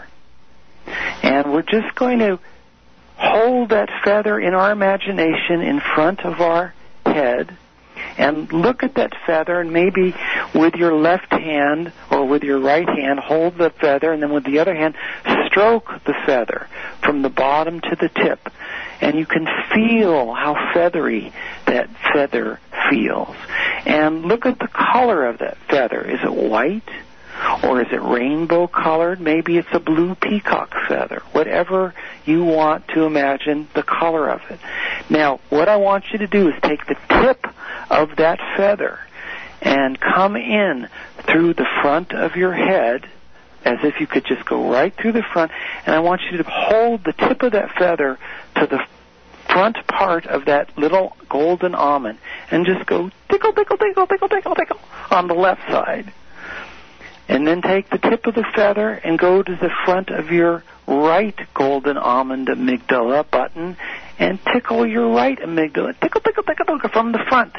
B: and we're just going to hold that feather in our imagination in front of our head and look at that feather, and maybe with your left hand or with your right hand hold the feather, and then with the other hand stroke the feather from the bottom to the tip. And you can feel how feathery that feather feels. And look at the color of that feather. Is it white? Or is it rainbow colored? Maybe it's a blue peacock feather. Whatever you want to imagine the color of it. Now, what I want you to do is take the tip of that feather and come in through the front of your head as if you could just go right through the front, and I want you to hold the tip of that feather to the front part of that little golden almond and just go tickle, tickle, tickle, tickle, tickle, tickle on the left side. And then take the tip of the feather and go to the front of your right golden almond amygdala button and tickle your right amygdala. Tickle, tickle, tickle, tickle from the front.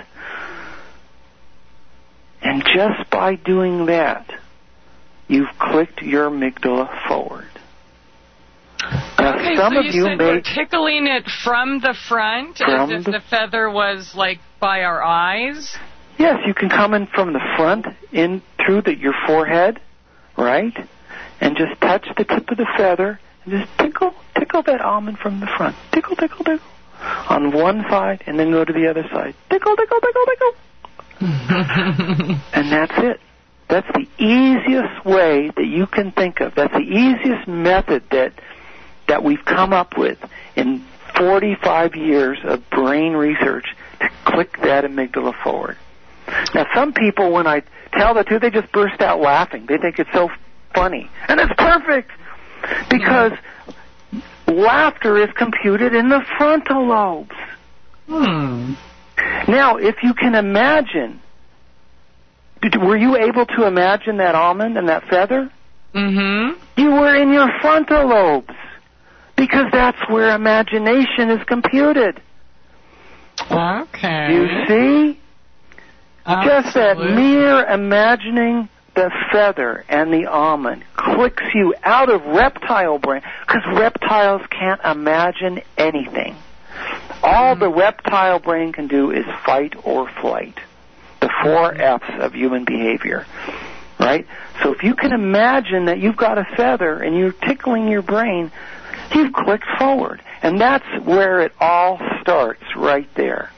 B: And just by doing that, you've clicked your amygdala forward. Now,
A: okay,
B: some
A: so
B: of you
A: said we're tickling it from the front as if the feather was like by our eyes?
B: Yes, you can come in from the front, in through your forehead, right? And just touch the tip of the feather and just tickle that almond from the front. Tickle, tickle, tickle on one side and then go to the other side. Tickle, tickle, tickle, tickle. And that's it. That's the easiest way that you can think of. That's the easiest method that we've come up with in 45 years of brain research to click that amygdala forward. Now, some people, when I tell the truth, they just burst out laughing. They think it's so funny. And it's perfect because laughter is computed in the frontal lobes. Now, if you can imagine, were you able to imagine that almond and that feather? Mm-hmm. You were in your frontal lobes because that's where imagination is computed.
A: Okay.
B: You see?
A: Absolutely.
B: Just that mere imagining the feather and the almond clicks you out of reptile brain, because reptiles can't imagine anything. All the reptile brain can do is fight or flight, the 4 F's of human behavior, right? So if you can imagine that you've got a feather and you're tickling your brain, you've clicked forward. And that's where it all starts, right there.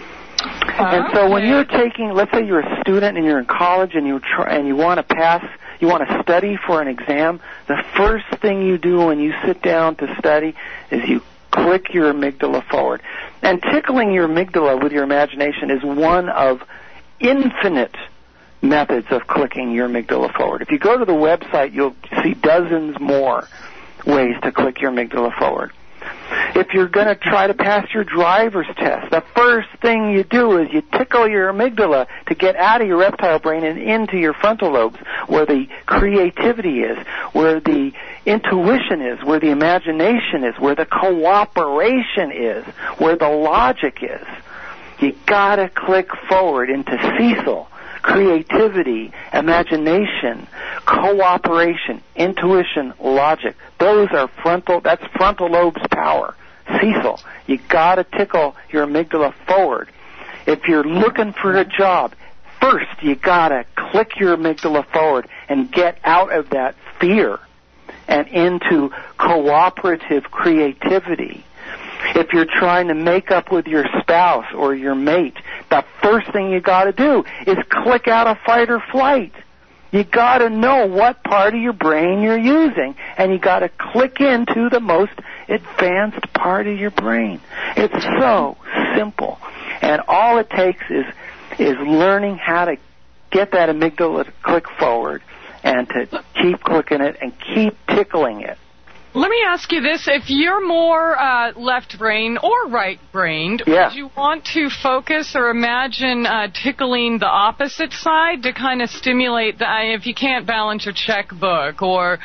B: And so when you're taking, let's say you're a student and you're in college and you want to pass, you want to study for an exam, the first thing you do when you sit down to study is you click your amygdala forward. And tickling your amygdala with your imagination is one of infinite methods of clicking your amygdala forward. If you go to the website, you'll see dozens more ways to click your amygdala forward. If you're going to try to pass your driver's test, the first thing you do is you tickle your amygdala to get out of your reptile brain and into your frontal lobes, where the creativity is, where the intuition is, where the imagination is, where the cooperation is, where the logic is. You got to click forward into Cecil. Creativity, imagination, cooperation, intuition, logic. That's frontal lobe's power. Cecil, you gotta tickle your amygdala forward. If you're looking for a job, first you gotta click your amygdala forward and get out of that fear and into cooperative creativity. If you're trying to make up with your spouse or your mate, the first thing you got to do is click out of fight or flight. You got to know what part of your brain you're using, and you got to click into the most advanced part of your brain. It's so simple, and all it takes is learning how to get that amygdala to click forward and to keep clicking it and keep tickling it.
A: Let me ask you this. If you're more left-brained or right-brained, would you want to focus or imagine tickling the opposite side to kind of stimulate if you can't balance your checkbook? Or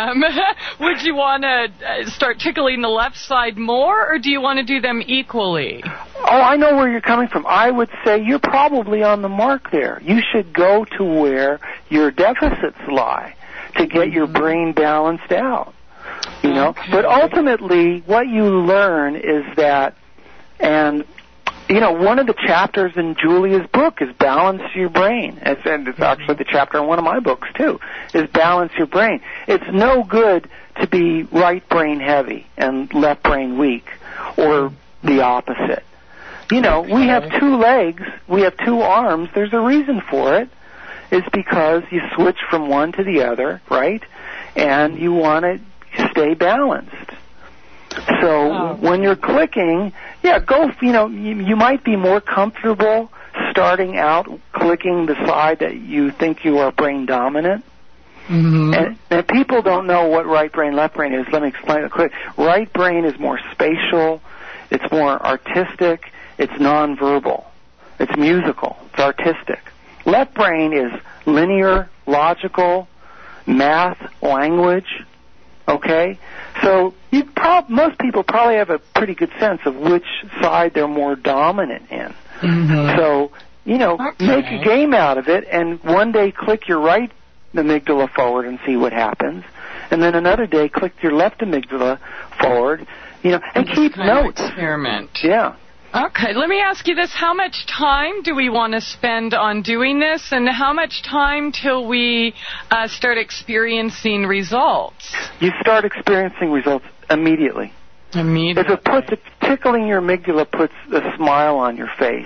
A: would you want to start tickling the left side more, or do you want to do them equally?
B: Oh, I know where you're coming from. I would say you're probably on the mark there. You should go to where your deficits lie to get your brain balanced out. You know, but ultimately what you learn is that, and, you know, one of the chapters in Julia's book is Balance Your Brain. And it's actually the chapter in one of my books, too, is Balance Your Brain. It's no good to be right brain heavy and left brain weak, or the opposite. You know, we have 2 legs, we have 2 arms. There's a reason for it. It's because you switch from one to the other, right? And you want to stay balanced. So when you're clicking, you might be more comfortable starting out clicking the side that you think you are brain dominant. Mm-hmm. And people don't know what right brain, left brain is. Let me explain it quick. Right brain is more spatial, it's more artistic, it's nonverbal, it's musical, it's artistic. Left brain is linear, logical, math, language. Okay, so most people probably have a pretty good sense of which side they're more dominant in. Mm-hmm. So, make a game out of it, and one day click your right amygdala forward and see what happens, and then another day click your left amygdala forward, and keep notes.
A: Experiment.
B: Yeah.
A: Okay, let me ask you this. How much time do we want to spend on doing this, and how much time till we start experiencing results?
B: You start experiencing results immediately.
A: Immediately.
B: If it tickling your amygdala puts a smile on your face,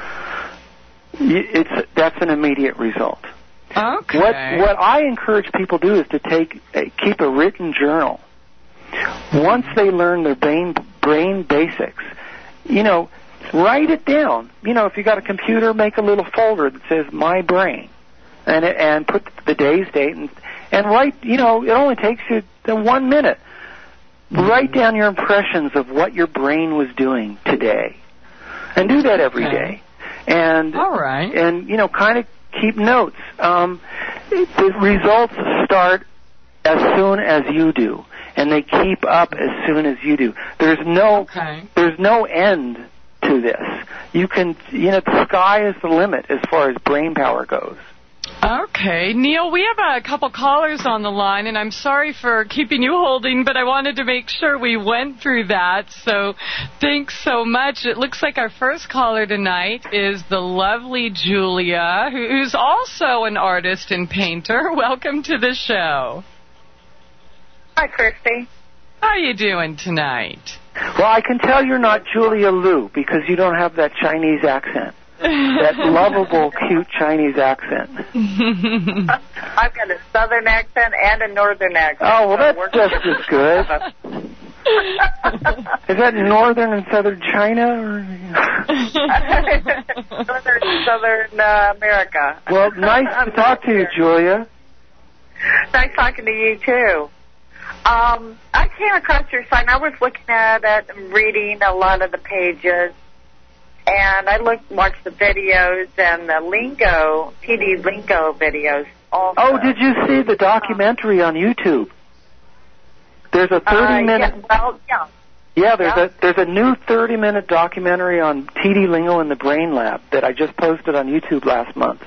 B: that's an immediate result.
A: Okay.
B: What I encourage people to do is to keep a written journal. Once they learn their brain basics, write it down. If you got a computer, make a little folder that says "My Brain," and put the day's date and write. It only takes you 1 minute. Write down your impressions of what your brain was doing today, and do that every day. And
A: all right.
B: And kind of keep notes. The results start as soon as you do, and they keep up as soon as you do. There's no end to this. You can, the sky is the limit as far as brain power goes.
A: Okay. Neil, we have a couple callers on the line, and I'm sorry for keeping you holding, but I wanted to make sure we went through that, so thanks so much. It looks like our first caller tonight is the lovely Julia, who's also an artist and painter. Welcome to the show.
C: Hi, Christy.
A: How are you doing tonight?
B: Well, I can tell you're not Julia Liu because you don't have that Chinese accent. That lovable, cute Chinese accent.
C: I've got a southern accent and a northern accent.
B: Oh, well, that's just as good. Is that northern and southern China? Or?
C: southern America.
B: Well, nice to talk to you, Julia.
C: Nice talking to you, too. I came across your site, and I was looking at it and reading a lot of the pages. And I watched the videos and the TD Lingo videos also. Oh,
B: did you see the documentary on YouTube? There's a 30-minute... Yeah, there's a new 30-minute documentary on TD Lingo and the Brain Lab that I just posted on YouTube last month.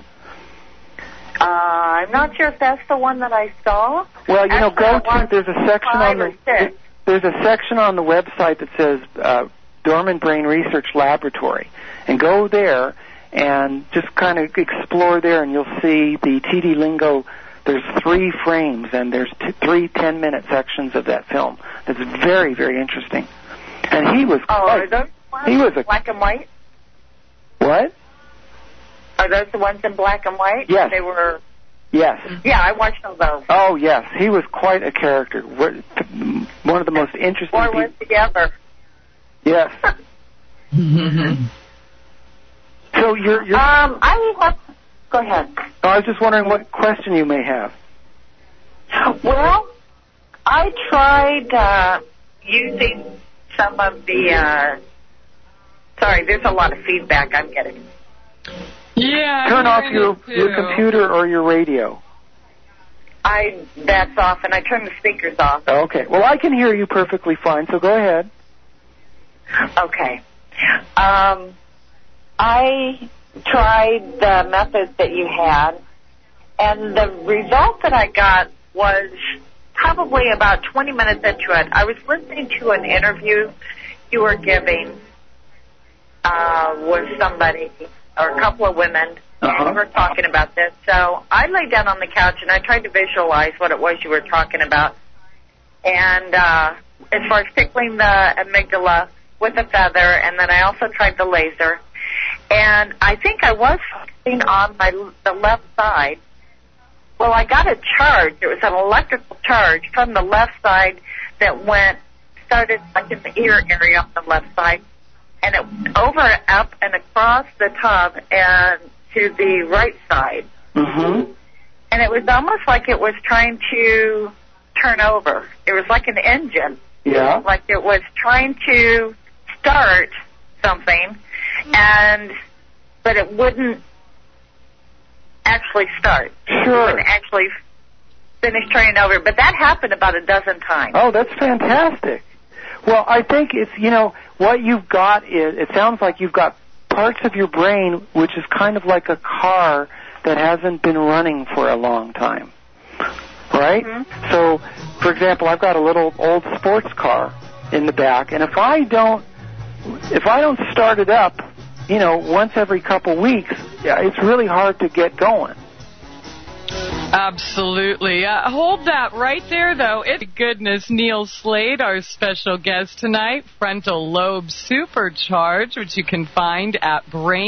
C: I'm not sure if that's the one that I saw.
B: Well, there's a section on the website that says... Dorman Brain Research Laboratory, and go there and just kind of explore there, and you'll see the TD Lingo. There's 3 frames, and there's 3 10-minute sections of that film. That's very, very interesting. And he was
C: are those ones black and white?
B: What?
C: Are those the ones in black and white?
B: Yes.
C: They were.
B: Yes.
C: Yeah, I watched all those.
B: Oh yes, he was quite a character. One of the most interesting.
C: Or was together.
B: Yes. So you're.
C: Go ahead.
B: I was just wondering what question you may have.
C: Well, I tried using some of the. Sorry, there's a lot of feedback I'm getting.
A: Yeah.
B: Turn off your computer or your radio.
C: That's off, and I turned the speakers off.
B: Okay. Well, I can hear you perfectly fine, so go ahead.
C: Okay. I tried the methods that you had, and the result that I got was probably about 20 minutes into it. I was listening to an interview you were giving with somebody, or a couple of women, and you were talking about this. So I lay down on the couch, and I tried to visualize what it was you were talking about. And as far as tickling the amygdala with a feather, and then I also tried the laser. And I think I was focusing on the left side. Well, I got a charge. It was an electrical charge from the left side that started like in the ear area on the left side, and it went over, up, and across the top and to the right side.
B: Mm-hmm.
C: And it was almost like it was trying to turn over. It was like an engine.
B: Yeah.
C: Like it was trying to start something, but it wouldn't actually start.
B: Sure.
C: It wouldn't actually finish turning over. But that happened about a dozen times.
B: Oh, that's fantastic. Well, I think it's, what you've got is, it sounds like you've got parts of your brain which is kind of like a car that hasn't been running for a long time. Right? Mm-hmm. So, for example, I've got a little old sports car in the back, and if I don't start it up, once every couple weeks, it's really hard to get going.
A: Absolutely. Hold that right there, though. Goodness, Neil Slade, our special guest tonight, Frontal Lobe Supercharge, which you can find at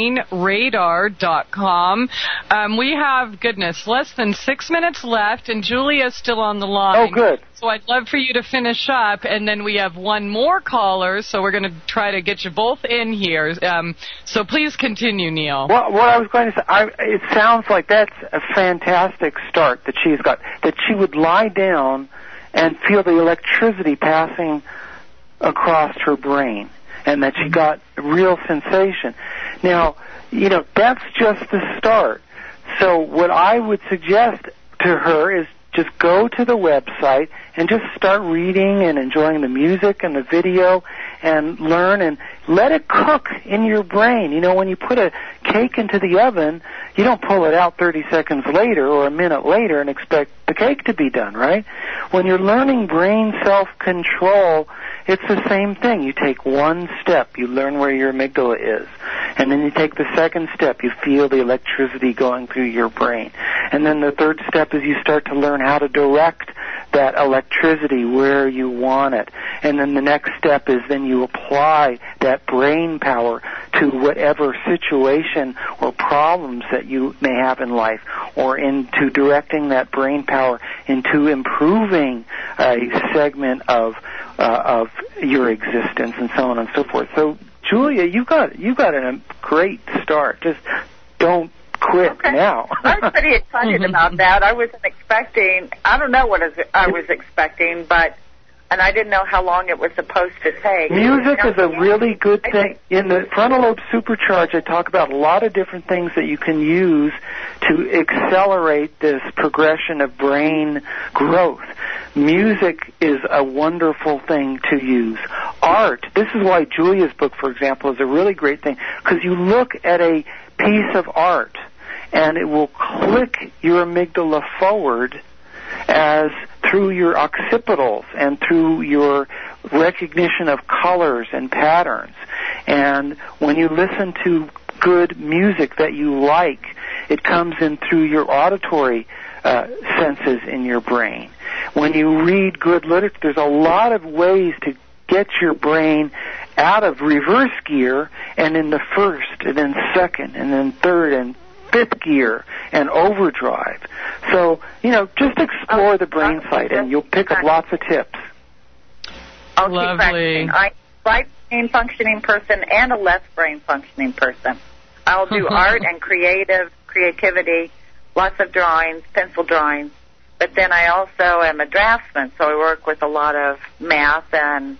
A: brainradar.com. We have, less than 6 minutes left, and Julia's still on the line.
B: Oh, good.
A: So I'd love for you to finish up, and then we have one more caller, so we're going to try to get you both in here. So please continue, Neil.
B: Well, what I was going to say, it sounds like that's a fantastic start that she's got, that she would lie down and feel the electricity passing across her brain, and that she got real sensation. Now, that's just the start. So what I would suggest to her is just go to the website and just start reading and enjoying the music and the video and learn and let it cook in your brain. When you put a cake into the oven, you don't pull it out 30 seconds later or a minute later and expect the cake to be done, right? When you're learning brain self-control, it's the same thing. You take one step, you learn where your amygdala is. And then you take the second step, you feel the electricity going through your brain. And then the third step is you start to learn how to direct that electricity where you want it. And then the next step is then you apply that brain power to whatever situation or problems that you may have in life, or into directing that brain power into improving a segment of your existence, and so on and so forth. So, Julia, you've got a great start. Just don't quit now.
C: I was pretty excited about that. I wasn't expecting. I don't know what I was expecting, and I didn't know how long it was supposed to take.
B: Music is a really good thing. In the Frontal Lobe Supercharge, I talk about a lot of different things that you can use to accelerate this progression of brain growth. Music is a wonderful thing to use. Art, this is why Julia's book, for example, is a really great thing, because you look at a piece of art and it will click your amygdala forward as through your occipitals and through your recognition of colors and patterns. And when you listen to good music that you like, it comes in through your auditory senses in your brain. When you read good literature, there's a lot of ways to get your brain out of reverse gear and in the first and then second and then third and fifth gear and overdrive. So, just explore the brain site and you'll pick up lots of tips.
C: I'll keep practicing. I'm a right brain functioning person and a left brain functioning person. I'll do art and creativity, lots of drawings, pencil drawings. But then I also am a draftsman, so I work with a lot of math and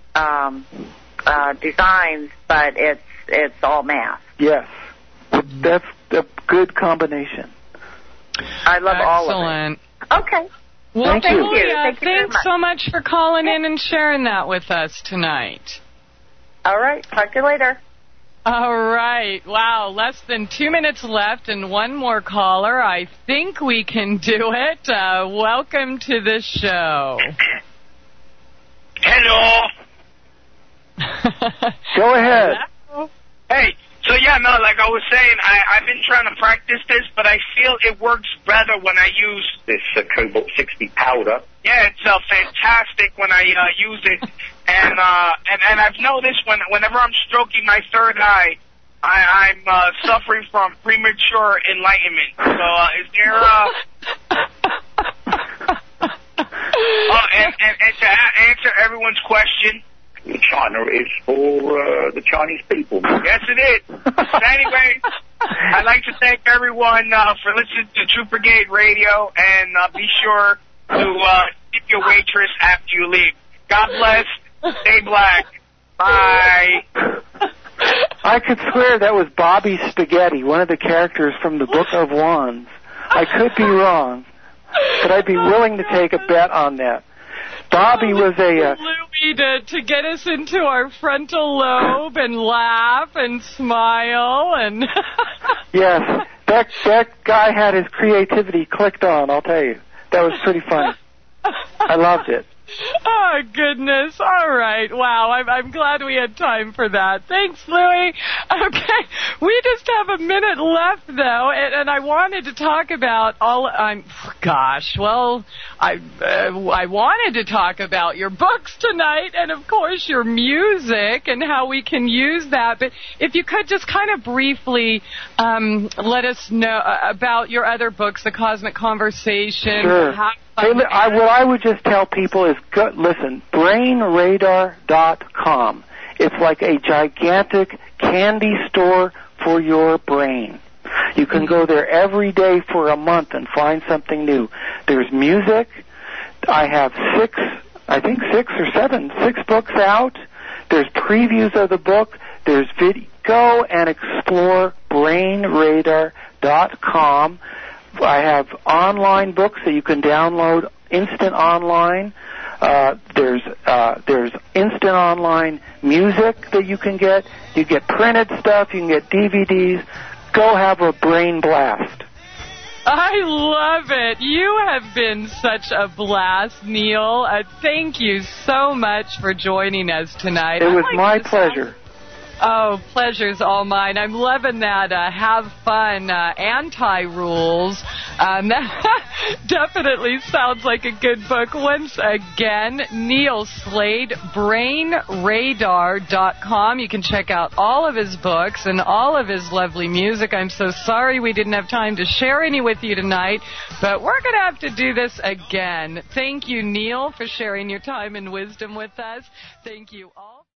C: designs, but it's all math.
B: Yes, that's a good combination.
C: I love all of it. Okay.
A: Well,
C: thank you.
A: Thanks so much for calling in and sharing that with us tonight.
C: All right. Talk to you later.
A: All right. Wow, less than 2 minutes left and one more caller. I think we can do it. Welcome to the show.
D: Hello.
B: Go ahead.
A: Hello?
D: Hey, so like I was saying, I've been trying to practice this, but I feel it works better when I use this Cobalt 60 powder. Yeah, it's fantastic when I use it, and I've noticed whenever I'm stroking my third eye, I'm suffering from premature enlightenment. So is there and to answer everyone's question, China is for the Chinese people. Yes, it is. So anyway, I'd like to thank everyone for listening to Troop Brigade Radio, and be sure to tip your waitress after you leave. God bless. Stay black. Bye.
B: I could swear that was Bobby Spaghetti, one of the characters from the Book of Wands. I could be wrong, but I'd be willing to take a bet on that. Bobby was a...
A: to get us into our frontal lobe and laugh and smile and...
B: Yes, that guy had his creativity clicked on, I'll tell you. That was pretty funny. I loved it.
A: Oh, goodness. All right. Wow. I'm glad we had time for that. Thanks, Louie. Okay. We just have a minute left, though, and I wanted to talk about I wanted to talk about your books tonight and, of course, your music and how we can use that. But if you could just kind of briefly let us know about your other books, The Cosmic Conversation.
B: Sure. What I would just tell people is, listen, BrainRadar.com. It's like a gigantic candy store for your brain. You can go there every day for a month and find something new. There's music. I have six books out. There's previews of the book. There's video. Go and explore BrainRadar.com. I have online books that you can download instant online. There's instant online music that you can get. You get printed stuff. You can get DVDs. Go have a brain blast.
A: I love it. You have been such a blast, Neil. Thank you so much for joining us tonight.
B: It was my pleasure.
A: Oh, pleasure's all mine. I'm loving that have fun anti-rules. That definitely sounds like a good book. Once again, Neil Slade, BrainRadar.com. You can check out all of his books and all of his lovely music. I'm so sorry we didn't have time to share any with you tonight, but we're going to have to do this again. Thank you, Neil, for sharing your time and wisdom with us. Thank you all.